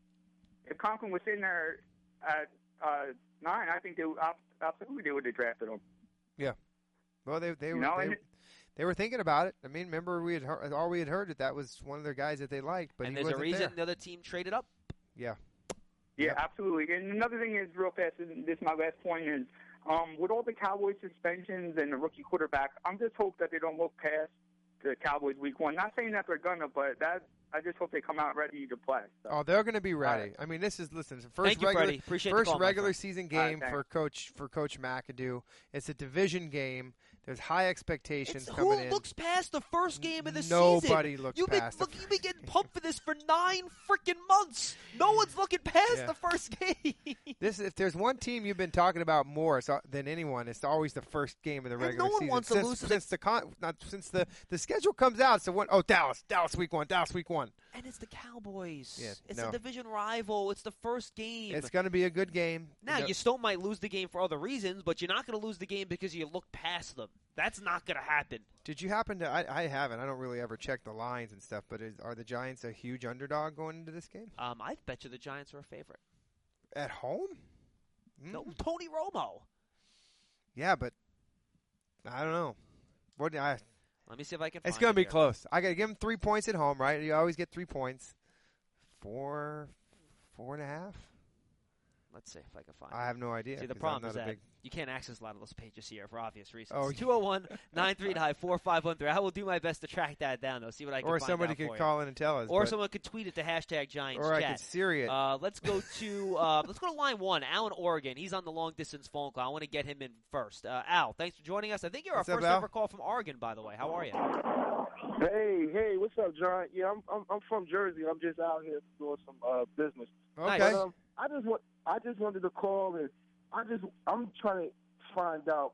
If Conklin was sitting there at uh, nine, I think they would, ab- absolutely they would have drafted him. Well, they they You were know, they, and it- they were thinking about it. I mean, remember we had heard, all we had heard that that was one of their guys that they liked, but and he there's a wasn't reason there. the other team traded up. Yeah. Yeah, Yep. absolutely. And another thing is, real fast, and this is my last point, is um, with all the Cowboys suspensions and the rookie quarterback, I'm just hope that they don't look past the Cowboys week one. Not saying that they're gonna, but that I just hope they come out ready to play. So. Oh, they're going to be ready. Right. I mean, this is listen. First Thank you, regular, Freddie. Appreciate the first call, my regular friend. season All right, game thanks. for Coach for Coach McAdoo. It's a division game. There's high expectations It's coming who in. looks past the first game of the Nobody season? Nobody looks you've been, past the look, You've been getting pumped for this for nine freaking months. No one's looking past Yeah. the first game. This, if there's one team you've been talking about more so- than anyone, it's always the first game of the And regular no one season. wants to since, lose to since the con, not since the, the schedule comes out. So when oh Dallas, Dallas week one, Dallas week one. And it's the Cowboys. Yeah, it's no. a division rival. It's the first game. It's going to be a good game. Now, No- you still might lose the game for other reasons, but you're not going to lose the game because you look past them. That's not going to happen. Did you happen to? I, I haven't. I don't really ever check the lines and stuff. But is, are the Giants a huge underdog going into this game Um, I bet you the Giants are a favorite. at home? Mm. No, Tony Romo. Yeah, but I don't know. What I, Let me see if I can. it's find going it to be here. close. I got to give them three points at home, right? You always get three points. Four, four and a half. Let's see if I can find I it. have no idea. See, the 'cause I'm problem not is a that big, you can't access a lot of those pages here for obvious reasons. Oh, two oh one, nine three nine, four five one three. I will do my best to track that down, though, see what I can or find somebody out could for you. call in and tell us. Or but- someone could tweet it to hashtag Giants or I Chat. could Siri it. Uh, let's go to uh, let's go to line one. Al in Oregon. He's on the long distance phone call. I want to get him in first. Uh, Al, thanks for joining us. I think you're What's our up, first Al? ever call from Oregon, by the way. How are you? Hey, hey, what's up, John? Yeah, I'm I'm, I'm from Jersey. I'm just out here doing some uh, business. okay. But, um, I just want I just wanted to call and I just I'm trying to find out.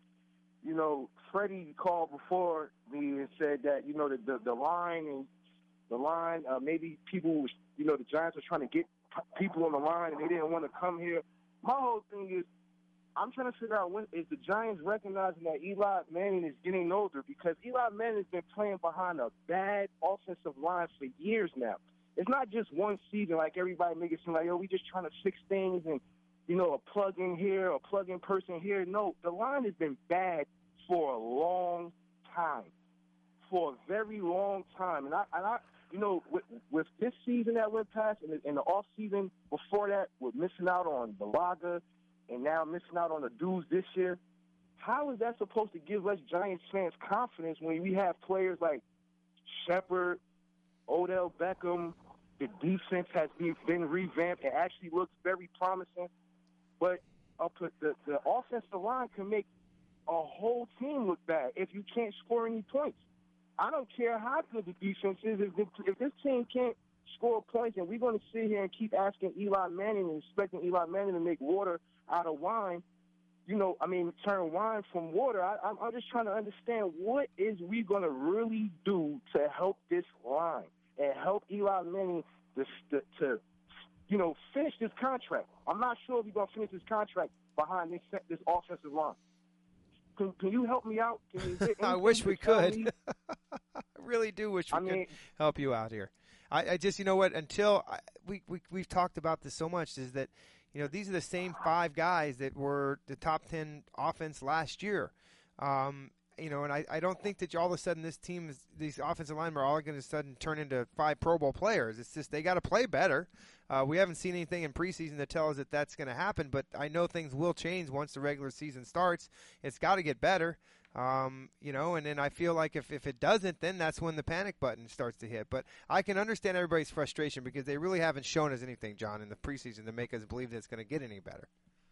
You know, Freddie called before me and said that you know the the, the line and the line uh, maybe people was, you know the Giants were trying to get p- people on the line and they didn't want to come here. My whole thing is I'm trying to figure out when is the Giants recognizing that Eli Manning is getting older, because Eli Manning has been playing behind a bad offensive line for years now. It's not just one season like everybody make it seem like, oh, we just trying to fix things and, you know, a plug in here, a plug in person here. No, the line has been bad for a long time, for a very long time. And I, and I you know, with, with this season that went past and the, and the off season before that, with missing out on Balaga and now missing out on the dudes this year, how is that supposed to give us Giants fans confidence when we have players like Shepard, Odell Beckham? The defense has been, been revamped. It actually looks very promising. But up at the, the offensive line can make a whole team look bad if you can't score any points. I don't care how good the defense is. If, the, if this team can't score points and we're going to sit here and keep asking Eli Manning and expecting Eli Manning to make water out of wine, you know, I mean, turn wine from water, I, I'm, I'm just trying to understand what is we going to really do to help this line and help Eli Manning to, to, to you know, finish this contract. I'm not sure if he's going to finish this contract behind this this offensive line. Can, can you help me out? Can you get I anything wish to we tell could. me? I really do wish we I mean, could help you out here. I, I just, you know what? Until I, we, we we've talked about this so much, is that you know these are the same five guys that were the top ten offense last year. Um, you know, and I, I don't think that all of a sudden this team, is, these offensive linemen are all going to sudden turn into five Pro Bowl players. It's just they got to play better. Uh, we haven't seen anything in preseason to tell us that that's going to happen, but I know things will change once the regular season starts. It's got to get better, um, you know, and then I feel like if, if it doesn't, then that's when the panic button starts to hit. But I can understand everybody's frustration because they really haven't shown us anything, John, in the preseason to make us believe that it's going to get any better.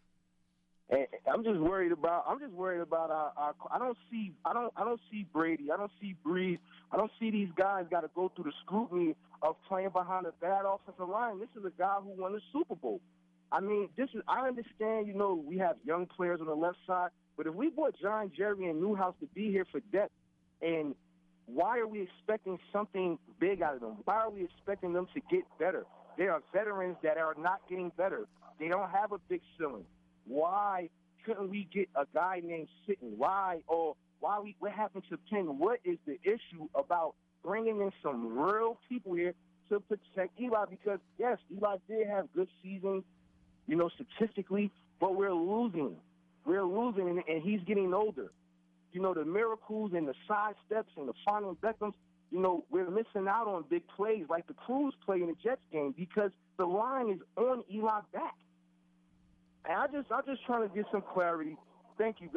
And I'm just worried about. I'm just worried about our, our. I don't see. I don't. I don't see Brady. I don't see Breeze. I don't see these guys got to go through the scrutiny of playing behind a bad offensive line. This is a guy who won the Super Bowl. I mean, this is. I understand. You know, we have young players on the left side, but if we brought John, Jerry, and Newhouse to be here for depth, and why are we expecting something big out of them? Why are we expecting them to get better? They are veterans that are not getting better. They don't have a big ceiling. Why couldn't we get a guy named Sitton? Why or why we what happened to Penn? What is the issue about bringing in some real people here to protect Eli? Because yes, Eli did have good seasons, you know, statistically, but we're losing. We're losing, and, and he's getting older. You know, the miracles and the side steps and the final Beckhams. You know, we're missing out on big plays like the Cruz play in the Jets game because the line is on Eli back. And I just, I'm just trying to get some clarity. Thank you, guys.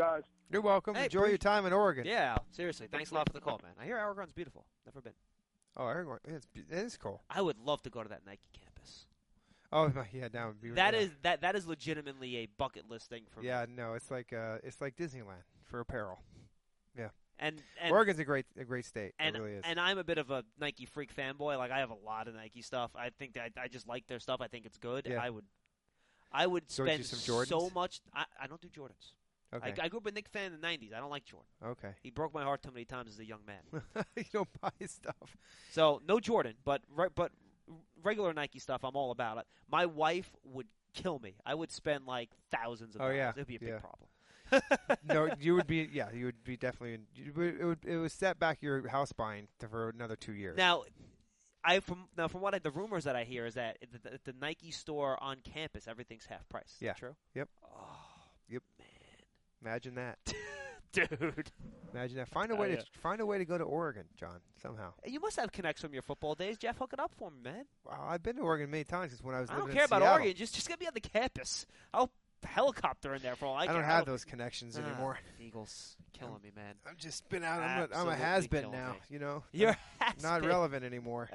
You're welcome. Hey, Enjoy pre- your time in Oregon. Yeah, Al, seriously. Thanks a lot for the call, man. I hear Oregon's beautiful. Never been. Oh, Oregon. It's, it is cool. I would love to go to that Nike campus. Oh, yeah, that would be. That yeah. is that that is legitimately a bucket list thing for me. Yeah, no, it's like uh, it's like Disneyland for apparel. Yeah. And, and Oregon's a great a great state. And, it really is. and I'm a bit of a Nike freak fanboy. Like I have a lot of Nike stuff. I think that I just like their stuff. I think it's good. Yeah. I would, I would Go get spend you some Jordans? so much. I, I don't do Jordans. okay. I, I grew up a Knicks fan in the nineties. I don't like Jordan. okay. He broke my heart too many times as a young man. You don't buy stuff. So no Jordan, but re- but regular Nike stuff. I'm all about it. My wife would kill me. I would spend like thousands of Oh, dollars. yeah. It'd be a big Yeah. problem. No, you would be. Yeah, you would be definitely. You would, it would. It would set back your house buying to, for another two years. Now, I from now from what I, the rumors that I hear is that at the, at the Nike store on campus, everything's half price. Is Yeah. that true? Yep. Oh, Yep. Imagine that. dude. Imagine that. Find a Oh, way yeah. to find a way to go to Oregon, John. Somehow. You must have connects from your football days. Jeff, hook it up for me, man. Wow, I've been to Oregon many times since when I was I living don't in care about Seattle. Oregon. Just just get me on the campus. I'll helicopter in there for all I, I care. don't have those connections Ah, anymore. Eagles killing me, man. I've just been out. I'm a, I'm a Absolutely has-been killing now. me. You know. You're Not relevant anymore.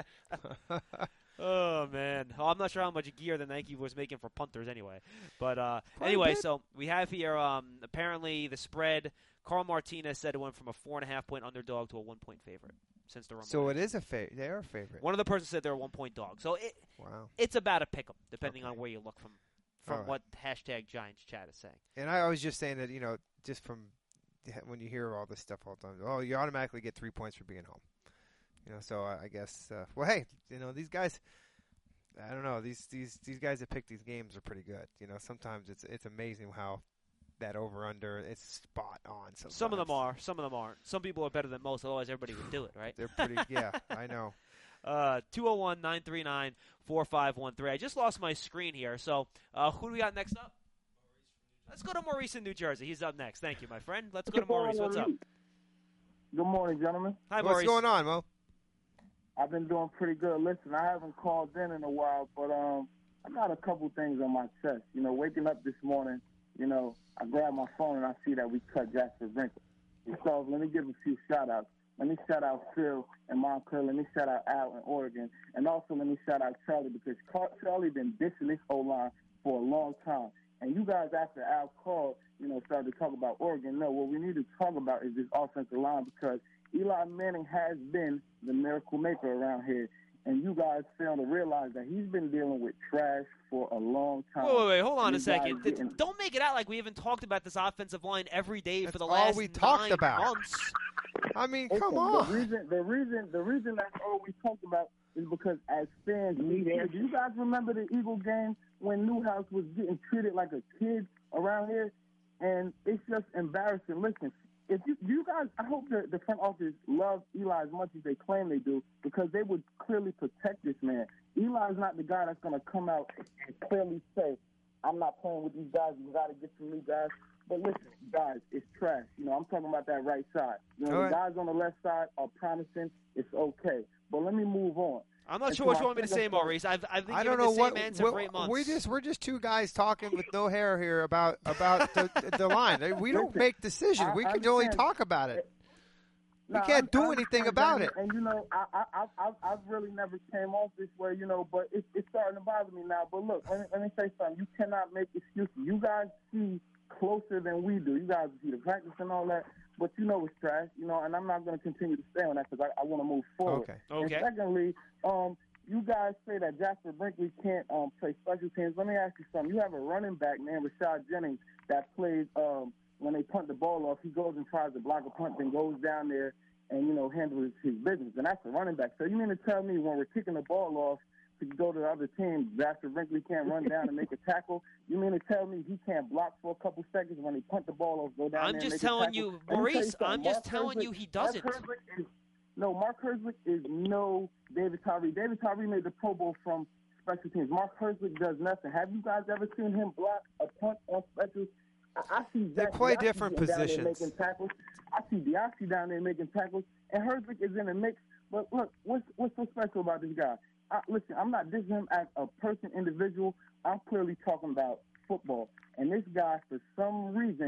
Oh man, oh, I'm not sure how much gear the Nike was making for punters anyway. But uh, Quite a anyway, bit. so we have here um, apparently the spread. Carl Martinez said it went from a four and a half point underdog to a one point favorite since the Rumble. So it days. is a fa- They are a favorite. One of the persons said they're a one point dog. So it Wow. it's about a pick 'em, depending Okay. on where you look from from All right. what hashtag Giants chat is saying. And I was just saying that, you know, just from when you hear all this stuff all the time, oh, you automatically get three points for being home. You know, so I I guess, uh, well, hey, you know, these guys, I don't know, these these these guys that pick these games are pretty good. You know, sometimes it's it's amazing how that over under it's spot on. Sometimes. Some of them are, some of them aren't. Some people are better than most. Otherwise, everybody would do it, right? They're pretty. Yeah, I know. Uh, two oh one, nine three nine, four five one three. I just lost my screen here. So, uh, who do we got next up? Let's go to Maurice in New Jersey. He's up next. Thank you, my friend. Let's go to Maurice. What's up? Good morning, gentlemen. Hi, What's Maurice. going on, Mo? I've been doing pretty good. Listen, I haven't called in in a while, but um, I got a couple things on my chest. You know, waking up this morning, you know, I grab my phone and I see that we cut Jasper Brinkley. So let me give a few shout-outs. Let me shout out Phil and Montclair. Let me shout out Al in Oregon. And also let me shout out Charlie because Car- Charlie been dissing this O-line for a long time. And you guys, after Al called, you know, started to talk about Oregon. No, what we need to talk about is this offensive line because Eli Manning has been the miracle maker around here. And you guys fail to realize that he's been dealing with trash for a long time. Wait, wait, wait, hold on And a you guys second. didn't- Don't make it out like we haven't talked about this offensive line every day That's for the all last we talked nine about. months. I mean, Listen, come The on. reason, the reason, the reason that's all we talked about is because as fans, we do you guys remember the Eagle game when Newhouse was getting treated like a kid around here? And it's just embarrassing. Listen, if you, you guys, I hope the, the front office love Eli as much as they claim they do because they would clearly protect this man. Eli's not the guy that's going to come out and clearly say, I'm not playing with these guys. You got to get some new guys. But listen, guys, it's trash. You know, I'm talking about that right side. You know, All the right. guys on the left side are promising. It's okay. But let me move on. I'm not And sure so what I you want me to think say, that's what- Maurice. I've, I've been I giving don't know the same what answer what- for eight months. we just we're just two guys talking with no hair here about about the, the line. We don't Listen, make decisions. I- we I can only understand. talk about it. We No, can't I- do I anything understand about that, it. And you know, I I I I I've really never came off this way, you know, but it's it's starting to bother me now. But look, let me, let me say something. You cannot make excuses. You guys see closer than we do. You guys see the practice and all that, but you know it's trash, you know. And I'm not going to continue to stay on that because I, I want to move forward. Okay. Okay. And secondly, um, you guys say that Jasper Brinkley can't um play special teams. Let me ask you something. You have a running back named Rashad Jennings that plays um when they punt the ball off. He goes and tries to block a punt, then goes down there and, you know, handles his business. And that's a running back. So you mean to tell me when we're kicking the ball off to go to the other team, Jasper Brinkley can't run down and make a tackle? You mean to tell me he can't block for a couple seconds when they punt the ball off, go down I'm there just and make telling a tackle? you, Let me tell Maurice, something. I'm just Mark telling Herzlich- you he doesn't. Mark Herzlich is, no, Mark Herzlich is no David Tyree. David Tyree made the Pro Bowl from special teams. Mark Herzlich does nothing. Have you guys ever seen him block a punt on specials? I, I see They Zach play Diaby different down there positions. making tackles. I see Diaby down there making tackles, and Herzlich is in the mix. But look, what's what's so special about this guy? I, listen, I'm not dissing him as a person, individual. I'm clearly talking about football. And this guy, for some reason,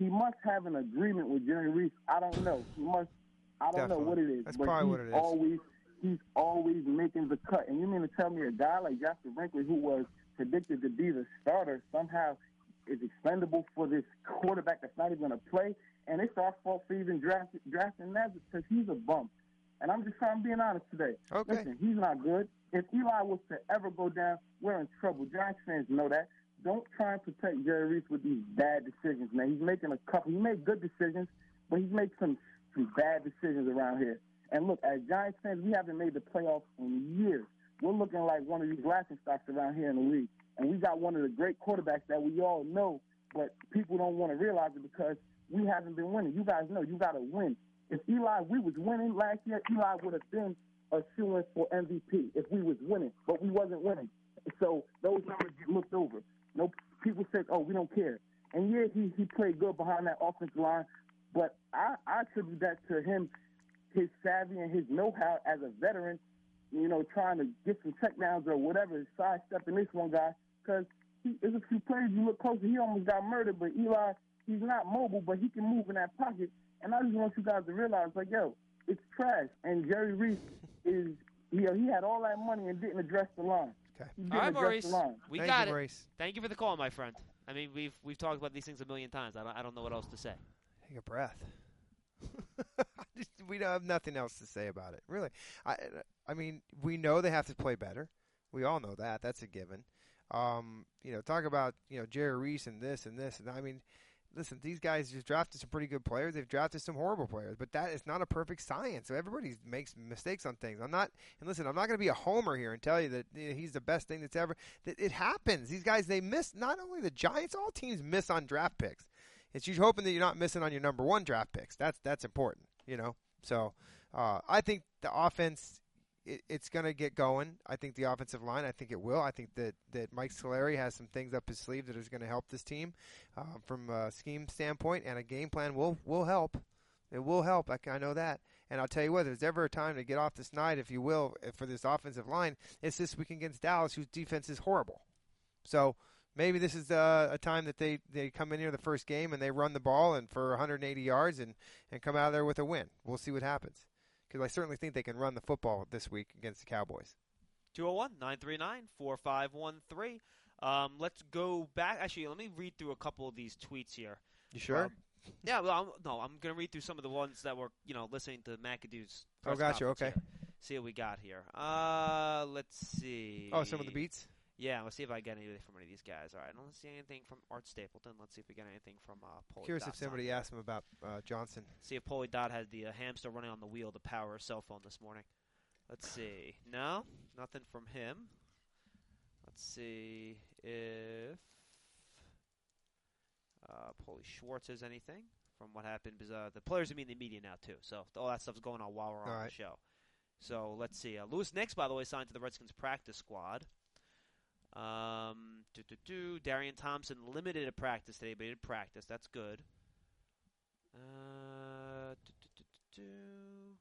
he must have an agreement with Jerry Reese. I don't know. He must. I don't Definitely. know what it is. That's but probably he's what it is. Always, he's always making the cut. And you mean to tell me a guy like Jasper Brinkley, who was predicted to be the starter, somehow is expendable for this quarterback that's not even going to play? And it's our fault for even draft, drafting that because he's a bum. And I'm just trying to be honest today. Okay. Listen, he's not good. If Eli was to ever go down, we're in trouble. Giants fans know that. Don't try and protect Jerry Reese with these bad decisions, man. He's making a couple. He made good decisions, but he's made some, some bad decisions around here. And look, as Giants fans, we haven't made the playoffs in years. We're looking like one of these laughing stocks around here in the league. And we got one of the great quarterbacks that we all know, but people don't want to realize it because we haven't been winning. You guys know you got to win. If Eli, we was winning last year, Eli would have been a shoo-in for M V P if we was winning, but we wasn't winning. So those numbers get looked over. No, people say, "Oh, we don't care." And yeah, he he played good behind that offensive line, but I, I attribute that to him, his savvy and his know-how as a veteran. You know, trying to get some checkdowns or whatever, sidestepping this one guy because there's a few plays you look closer, he almost got murdered. But Eli, he's not mobile, but he can move in that pocket. And I just want you guys to realize, like, yo, it's trash. And Jerry Reese is, you know, he had all that money and didn't address the line. Okay. He didn't All right, address Maurice. the line. We Thank got you, it. Maurice. Thank you for the call, my friend. I mean, we've we've talked about these things a million times. I don't I don't know what else to say. Take a breath. Just, we don't have nothing else to say about it, really. I, I mean, we know they have to play better. We all know that. That's a given. Um, you know, talk about you know Jerry Reese and this and this, and I mean, listen, these guys just drafted some pretty good players. They've drafted some horrible players, but that is not a perfect science. So everybody makes mistakes on things. I'm not, and listen, I'm not going to be a homer here and tell you that you know, he's the best thing that's ever. That it happens. These guys, they miss. Not only the Giants, all teams miss on draft picks. It's you're hoping that you're not missing on your number one draft picks. That's that's important, you know. So uh, I think the offense, it, it's going to get going. I think the offensive line, I think it will. I think that, that Mike Solari has some things up his sleeve that is going to help this team uh, from a scheme standpoint, and a game plan will will help. It will help. I, I know that. And I'll tell you what, if there's ever a time to get off the snide, if you will, for this offensive line, it's this week against Dallas, whose defense is horrible. So maybe this is uh, a time that they, they come in here the first game and they run the ball and for one hundred eighty yards and, and come out of there with a win. We'll see what happens. Because I certainly think they can run the football this week against the Cowboys. two oh one, nine three nine, four five one three. Um, let's go back. Actually, let me read through a couple of these tweets here. You sure? Um, yeah, well, I'm, no, I'm going to read through some of the ones that were, you know, listening to McAdoo's press Oh, gotcha, conference okay. here. See what we got here. Uh, let's see. Oh, some of the beats? Yeah, let's see if I get anything from any of these guys. All right, I don't see anything from Art Stapleton. Let's see if we get anything from uh, Paulie Curious if Dot's on somebody here. asked him about uh, Johnson. See if Paulie Dot had the uh, hamster running on the wheel to power a cell phone this morning. Let's see. No, nothing from him. Let's see if uh, Paulie Schwartz has anything from what happened. Because uh, the players are meeting the media now, too. So all that stuff's going on while we're on All the right. show. So let's see. Uh, Lewis Nix, by the way, signed to the Redskins practice squad. Um, doo, doo, doo. Darian Thompson limited at practice today, but he did practice. That's good. Uh, doo, doo, doo, doo, doo.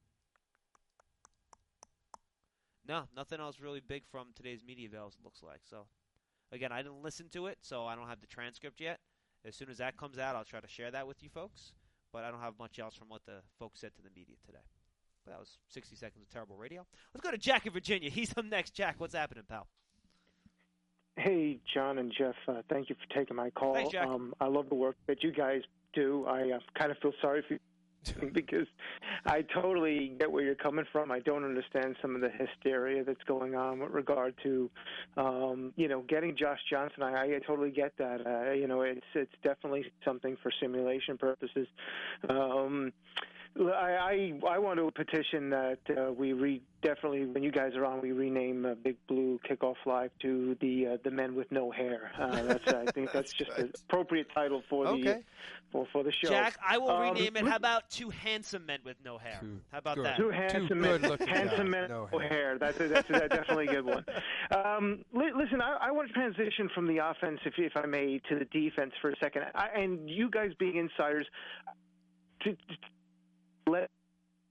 No, nothing else really big from today's media avails, it looks like. So, again, I didn't listen to it, so I don't have the transcript yet. As soon as that comes out, I'll try to share that with you folks. But I don't have much else from what the folks said to the media today. But that was sixty seconds of terrible radio. Let's go to Jack in Virginia. He's up next. Jack, what's happening, pal? Hey, John and Jeff, uh, thank you for taking my call. Thanks, Jack. Um, I love the work that you guys do. I uh, kind of feel sorry for you because I totally get where you're coming from. I don't understand some of the hysteria that's going on with regard to, um, you know, getting Josh Johnson. I, I totally get that. Uh, you know, it's it's definitely something for simulation purposes. Um, I, I I want to petition that uh, we re definitely when you guys are on we rename uh, Big Blue Kickoff Live to the uh, the Men with No Hair. Uh, that's I think that's, that's just an appropriate title for Okay. the uh, for for the show. Jack, I will Um, rename it. How about Two Handsome Men with No Hair? Two How about good. that? Two handsome Two men, good-looking handsome guys, men, no no hair. hair. That's a, that's, a, that's definitely a good one. Um, li- listen, I, I want to transition from the offense, if if I may, to the defense for a second. I, and you guys being insiders, to, to let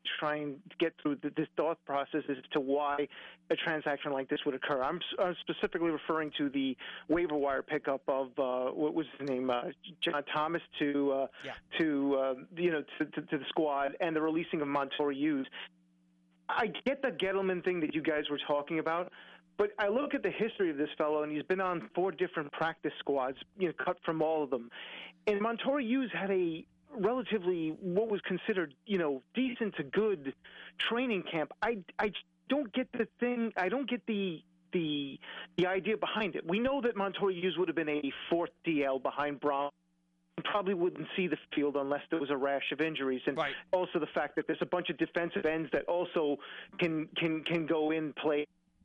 try and get through the, this thought process as to why a transaction like this would occur. I'm, I'm specifically referring to the waiver wire pickup of uh, what was his name, uh, John Thomas to uh, yeah. to uh, you know to, to, to the squad, and the releasing of Montour Hughes. I get the Gettleman thing that you guys were talking about, but I look at the history of this fellow, and he's been on four different practice squads, you know, cut from all of them. And Montour Hughes had a relatively, what was considered, you know, decent to good training camp. I, I don't get the thing, I don't get the the the idea behind it. We know that Montour Hughes would have been a fourth D L behind Brown. Probably wouldn't see the field unless there was a rash of injuries, and right. also the fact that there's a bunch of defensive ends that also can can can go in play.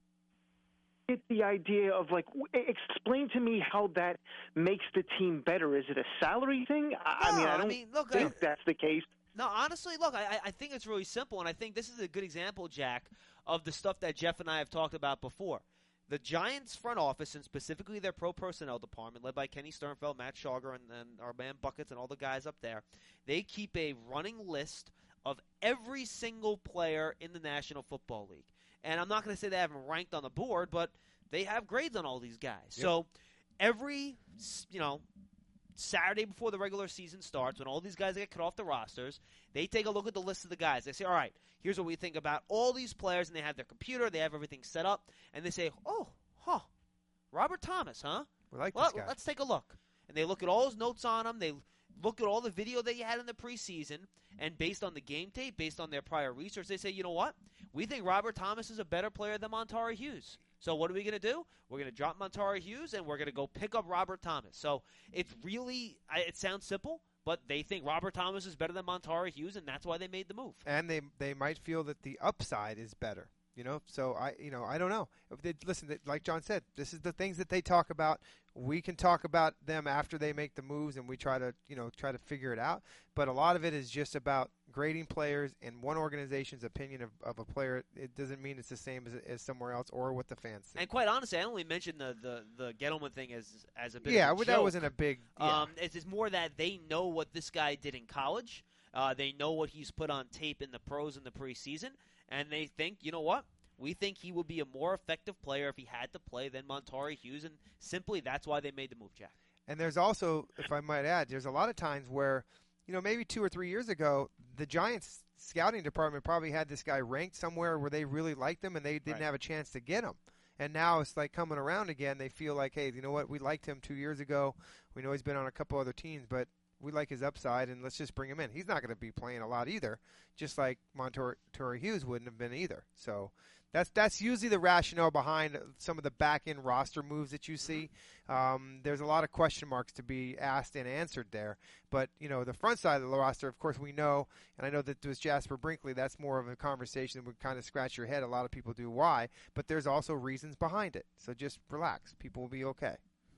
Get the idea of like explain to me how that makes the team better. Is it a salary thing? I, no, I mean, I don't I mean, look, think I, that's the case. No, honestly, look, I, I think it's really simple, and I think this is a good example, Jack, of the stuff that Jeff and I have talked about before. The Giants front office, and specifically their pro personnel department, led by Kenny Sternfeld, Matt Schager, and, and our man Buckets and all the guys up there, they keep a running list of every single player in the National Football League. And I'm not going to say they have them ranked on the board, but they have grades on all these guys. Yep. So every, you know, Saturday before the regular season starts, when all these guys get cut off the rosters, they take a look at the list of the guys. They say, all right, here's what we think about all these players, and they have their computer, they have everything set up, and they say, oh, huh, Robert Thomas, huh? We like well, this guy. Let's take a look. And they look at all his notes on him. They look at all the video that he had in the preseason, and based on the game tape, based on their prior research, they say, you know what? We think Robert Thomas is a better player than Montour Hughes. So what are we going to do? We're going to drop Montour Hughes, and we're going to go pick up Robert Thomas. So it's really – it sounds simple, but they think Robert Thomas is better than Montour Hughes, and that's why they made the move. And they they might feel that the upside is better. You know, so I, you know, I don't know. If they, listen, like John said, this is the things that they talk about. We can talk about them after they make the moves, and we try to, you know, try to figure it out. But a lot of it is just about grading players and one organization's opinion of, of a player. It doesn't mean it's the same as, as somewhere else or what the fans think. And quite honestly, I only mentioned the the, the Gettleman thing as as a bit. Yeah, of a well, joke. that wasn't a big. Yeah. Um, it's, it's more that they know what this guy did in college. Uh, they know what he's put on tape in the pros in the preseason, and they think, you know what? We think he would be a more effective player if he had to play than Montour Hughes, and simply that's why they made the move, Jack. And there's also, if I might add, there's a lot of times where, you know, maybe two or three years ago, the Giants scouting department probably had this guy ranked somewhere where they really liked him and they didn't right. have a chance to get him. And now it's like coming around again. They feel like, hey, you know what? We liked him two years ago. We know he's been on a couple other teams, but we like his upside, and let's just bring him in. He's not going to be playing a lot either, just like Montour Hughes wouldn't have been either. So that's that's usually the rationale behind some of the back-end roster moves that you see. Um, there's a lot of question marks to be asked and answered there. But, you know, the front side of the roster, of course, we know, and I know that it was Jasper Brinkley. That's more of a conversation that would kind of scratch your head. A lot of people do why. But there's also reasons behind it. So just relax. People will be okay.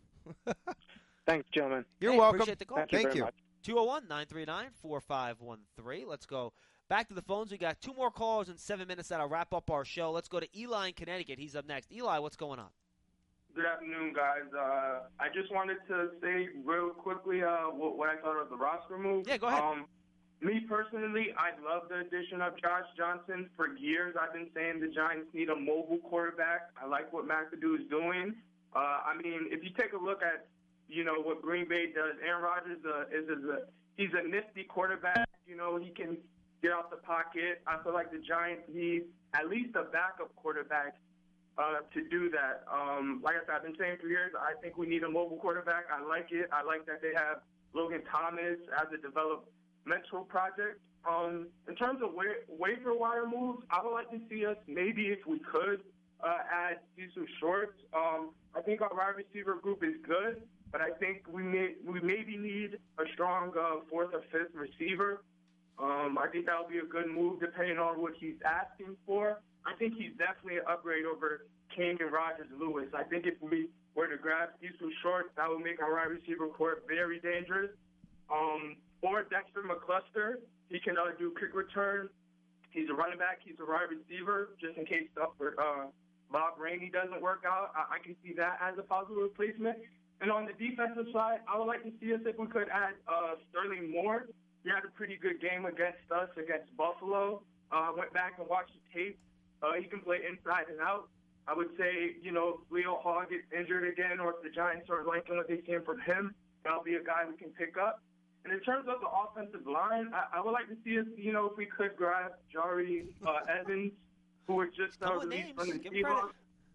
Thanks, gentlemen. You're hey, welcome. Thank you. Thank very you. much. two oh one, nine three nine, four five one three. Let's go back to the phones. We got two more callers in seven minutes that'll wrap up our show. Let's go to Eli in Connecticut. He's up next. Eli, what's going on? Good afternoon, guys. Uh, I just wanted to say real quickly uh, what, what I thought of the roster move. Yeah, go ahead. Um, me personally, I love the addition of Josh Johnson. For years, I've been saying the Giants need a mobile quarterback. I like what McAdoo is doing. Uh, I mean, if you take a look at, you know, what Green Bay does, Aaron Rodgers uh, is, is a he's a nifty quarterback. You know, he can get out the pocket. I feel like the Giants need at least a backup quarterback uh, to do that. Um, like I said, I've been saying for years, I think we need a mobile quarterback. I like it. I like that they have Logan Thomas as a developmental project. Um, in terms of wa- waiver wire moves, I would like to see us maybe, if we could, uh, add Cecil Shorts. Um, I think our wide receiver group is good, but I think we may we maybe need a strong uh, fourth or fifth receiver. Um, I think that would be a good move depending on what he's asking for. I think he's definitely an upgrade over King and Rogers Lewis. I think if we were to grab Cecil Shorts, that would make our wide receiver core very dangerous. Um, or Dexter McCluster, he can uh, do kick return. He's a running back. He's a wide receiver, just in case stuff for uh, Bob Rainey doesn't work out. I, I can see that as a possible replacement. And on the defensive side, I would like to see us if we could add uh, Sterling Moore. He had a pretty good game against us, against Buffalo. uh, went back and watched the tape, uh, he can play inside and out. I would say, you know, if Leo Hall gets injured again or if the Giants are liking what they see from him, that'll be a guy we can pick up. And in terms of the offensive line, I, I would like to see us, you know, if we could grab Jari uh, Evans, who was just uh, released from the Seahawks.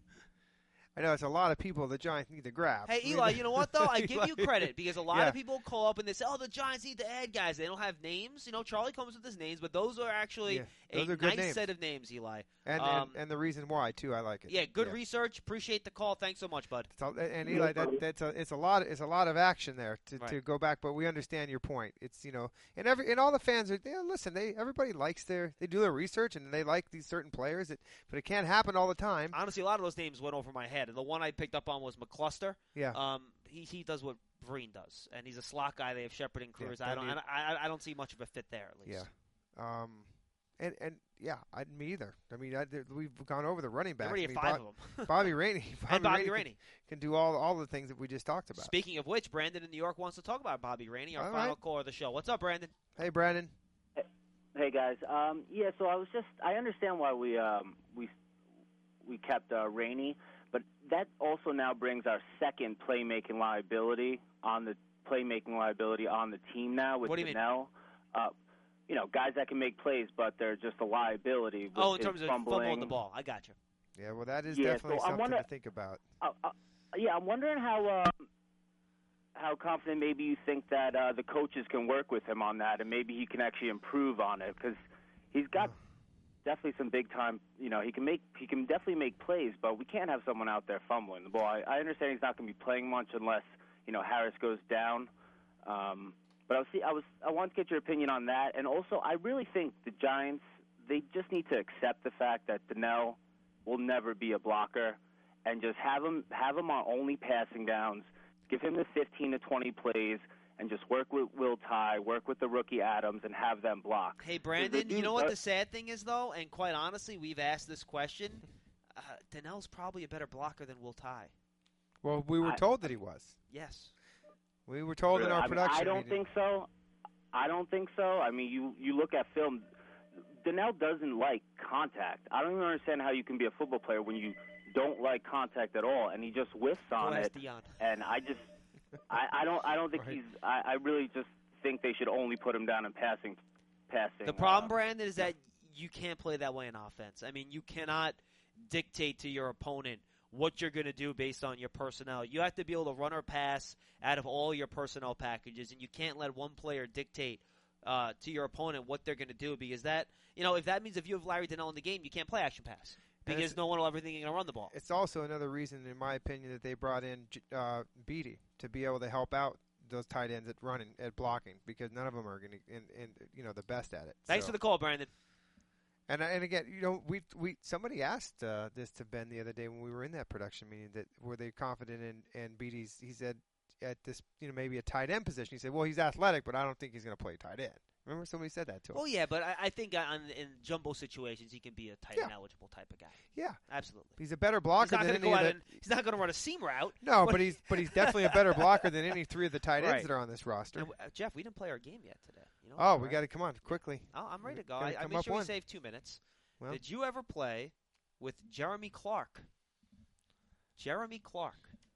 I know it's a lot of people the Giants need to grab. Hey, Eli, you know what, though? I give you credit because a lot yeah. of people call up and they say, oh, the Giants need to add guys. They don't have names. You know, Charlie comes with his names, but those are actually yeah, those a are good nice names. set of names, Eli. And, um, and and the reason why, too, I like it. Yeah, good yeah. research. Appreciate the call. Thanks so much, bud. It's all, and, Eli, that, that's a, it's, a lot, it's a lot of action there to, right. to go back, but we understand your point. It's, you know, and every and all the fans, are they, listen, they everybody likes their, they do their research, and they like these certain players, that, but it can't happen all the time. Honestly, a lot of those names went over my head, and the one I picked up on was McCluster. Yeah. Um, he he does what Vereen does, and he's a slot guy. They have Shepard and Cruz. Yeah, I don't need... I, I I don't see much of a fit there, at least. Yeah. Um, and and yeah, I me either. I mean, I, we've gone over the running backs. Already I mean, five Bob, of them. Bobby Rainey. Bobby and Bobby Rainey, Rainey. Can, can do all all the things that we just talked about. Speaking of which, Brandon in New York wants to talk about Bobby Rainey, our all final right. caller of the show. What's up, Brandon? Hey, Brandon. Hey guys. Um, yeah, so I was just I understand why we um, we we kept uh, Rainey. But that also now brings our second playmaking liability on the playmaking liability on the team now with what do you Donnell. mean? Uh, you know, guys that can make plays, but they're just a liability. With Oh, in his terms of fumbling. fumbling the ball. I got you. Yeah, well, that is Yeah, definitely so I'm something wonder- to think about. Uh, uh, yeah, I'm wondering how um, how confident maybe you think that uh, the coaches can work with him on that, and maybe he can actually improve on it because he's got. Oh. Definitely some big time. You know, he can make he can definitely make plays, but we can't have someone out there fumbling the ball. I, I understand he's not going to be playing much unless you know Harris goes down. Um, but I was I was I want to get your opinion on that, and also I really think the Giants they just need to accept the fact that Donnell will never be a blocker, and just have him have him on only passing downs. Give him the fifteen to twenty plays. And just work with Will Tye, work with the rookie Adams, and have them block. Hey, Brandon, you know what the sad thing is, though? And quite honestly, we've asked this question. Uh, Donnell's probably a better blocker than Will Tye. Well, we were I, told that he was. Yes. We were told really? in our I production mean, I don't meeting. think so. I don't think so. I mean, you, you look at film, Donnell doesn't like contact. I don't even understand how you can be a football player when you don't like contact at all, and he just whiffs on it. Dion. And I just... I, I don't. I don't think Right. he's. I, I really just think they should only put him down in passing. Passing. The problem, uh, Brandon, is that you can't play that way in offense. I mean, you cannot dictate to your opponent what you're going to do based on your personnel. You have to be able to run or pass out of all your personnel packages, and you can't let one player dictate uh, to your opponent what they're going to do because that, you know, if that means if you have Larry Donnell in the game, you can't play action pass because no one will ever think you're going to run the ball. It's also another reason, in my opinion, that they brought in uh, Beatty to be able to help out those tight ends at running, at blocking, because none of them are going to, in, in, you know, the best at it. Thanks so. for the call, Brandon. And and again, you know, we we somebody asked uh, this to Ben the other day when we were in that production meeting, that were they confident in in Beatty's? He said at this, you know, maybe a tight end position. He said, well, he's athletic, but I don't think he's going to play tight end. Remember, somebody said that to him. Well, yeah, but I, I think on, in jumbo situations he can be a tight end eligible type of guy. Yeah, absolutely. He's a better blocker he's not than gonna any go of out the. and, he's not going to run a seam route. No, but he's but he's definitely a better blocker than any three of the tight ends Right. that are on this roster. And, uh, Jeff, we didn't play our game yet today. You know Oh, that, we right? got to come on quickly. Oh, I'm ready to go. Gotta I, I come made up sure one. we saved two minutes. Well. Did you ever play with Jeremy Clark? Jeremy Clark.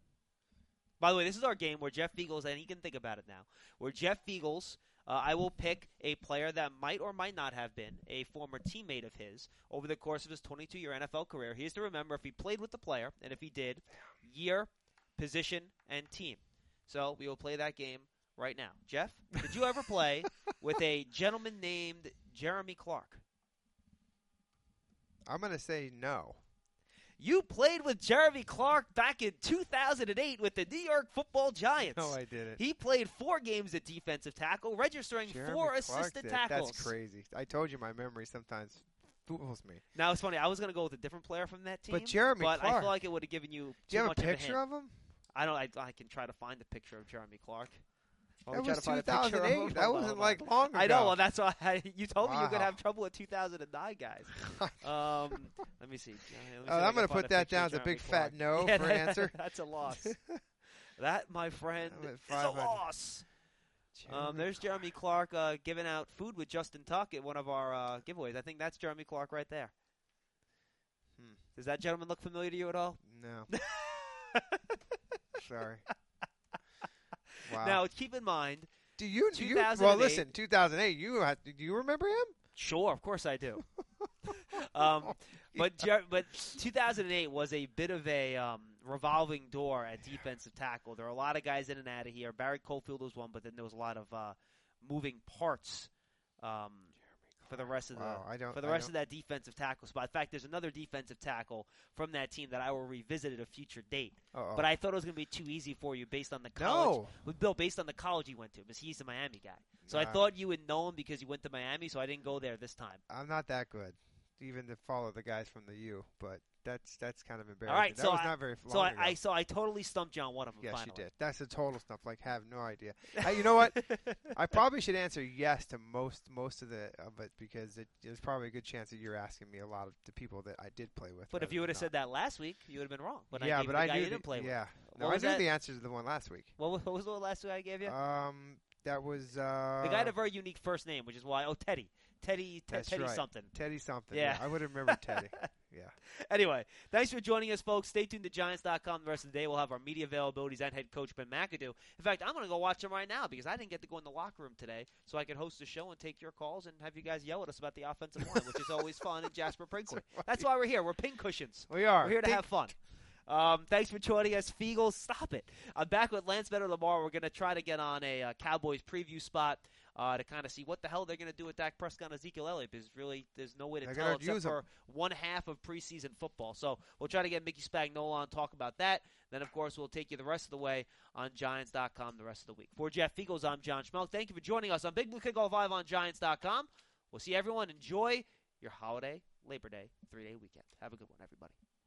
By the way, this is our game where Jeff Beagles, and he can think about it now, where Jeff Beagles, uh, I will pick a player that might or might not have been a former teammate of his over the course of his twenty-two-year N F L career. He has to remember if he played with the player, and if he did, year, position, and team. So we will play that game right now. Jeff, did you ever play with a gentleman named Jeremy Clark? I'm going to say no. You played with Jeremy Clark back in two thousand eight with the New York Football Giants. No, I didn't. He played four games at defensive tackle, registering Jeremy four Clark assisted did. tackles. That's crazy. I told you my memory sometimes fools me. Now, it's funny. I was going to go with a different player from that team. But Jeremy but Clark. I feel like it would have given you Do too you have much a picture of, a of hint. him? I don't. I, I can try to find a picture of Jeremy Clark. That try was to find a picture of two thousand eight. him. That Hold on, wasn't hold like on. long ago. I know. Well, that's why I, you told me you were going to Wow. have trouble with two thousand nine guys. um, let me see. Let me see Uh, if I I'm can going to find put that picture down of as a Jeremy big fat Clark. no Yeah, for an that- answer. That's a loss. That, my friend, I'm at is a five hundred. loss. Um, there's Jeremy Clark uh, giving out food with Justin Tuck at one of our uh, giveaways. I think that's Jeremy Clark right there. Hmm. Does that gentleman look familiar to you at all? No. Sorry. Wow. Now, keep in mind, do you, do you well, listen, two thousand eight, you had, do you remember him? Sure, of course I do. um, but Jer- but two thousand eight was a bit of a um, revolving door at defensive tackle. There are a lot of guys in and out of here. Barry Cofield was one, but then there was a lot of uh, moving parts um, for the rest of wow, the I don't, for the I rest don't. of that defensive tackle spot. In fact, there's another defensive tackle from that team that I will revisit at a future date. Uh-oh. But I thought it was going to be too easy for you based on the college. No. With Bill, based on the college he went to, because he's a Miami guy. So Nah. I thought you would know him because you went to Miami, so I didn't go there this time. I'm not that good, even to follow the guys from the U, but that's that's kind of embarrassing. All right, that so was I, not very long so I, ago. I so I totally stumped you on one of them. Yes, finally. you did. That's a total stuff. Like, have no idea. uh, you know what? I probably should answer yes to most most of the of it because it, there's probably a good chance that you're asking me a lot of the people that I did play with. But if you would have said that last week, you would have been wrong. But yeah, I gave but you the I guy knew you didn't the, play yeah. with. No, What I was knew that? the answer to the one last week. What was, what was the last guy I gave you? Um, that was uh, the guy had a very unique first name, which is why. Oh, Teddy, Teddy, te- that's Teddy right. something. Teddy something. Yeah. Yeah, I would have remembered Teddy. Yeah. Anyway, thanks for joining us, folks. Stay tuned to Giants dot com the rest of the day. We'll have our media availabilities and head coach Ben McAdoo. In fact, I'm going to go watch him right now because I didn't get to go in the locker room today, so I could host the show and take your calls and have you guys yell at us about the offensive line, which is always fun at Jasper Brinkley. That's why we're here. We're pin cushions. We are. We're here to Think- have fun. Um, thanks for joining us, Fiegel. Stop it. I'm back with Lance Better tomorrow. We're going to try to get on a uh, Cowboys preview spot uh, to kind of see what the hell they're going to do with Dak Prescott and Ezekiel Elliott, because really there's no way to They're tell gonna except use 'em. for one half of preseason football. So we'll try to get Mickey Spagnola on, talk about that. Then, of course, we'll take you the rest of the way on Giants dot com the rest of the week. For Jeff Fiegels, I'm John Schmelk. Thank you for joining us on Big Blue Kickoff Live on Giants dot com. We'll see everyone. Enjoy your holiday, Labor Day, three-day weekend. Have a good one, everybody.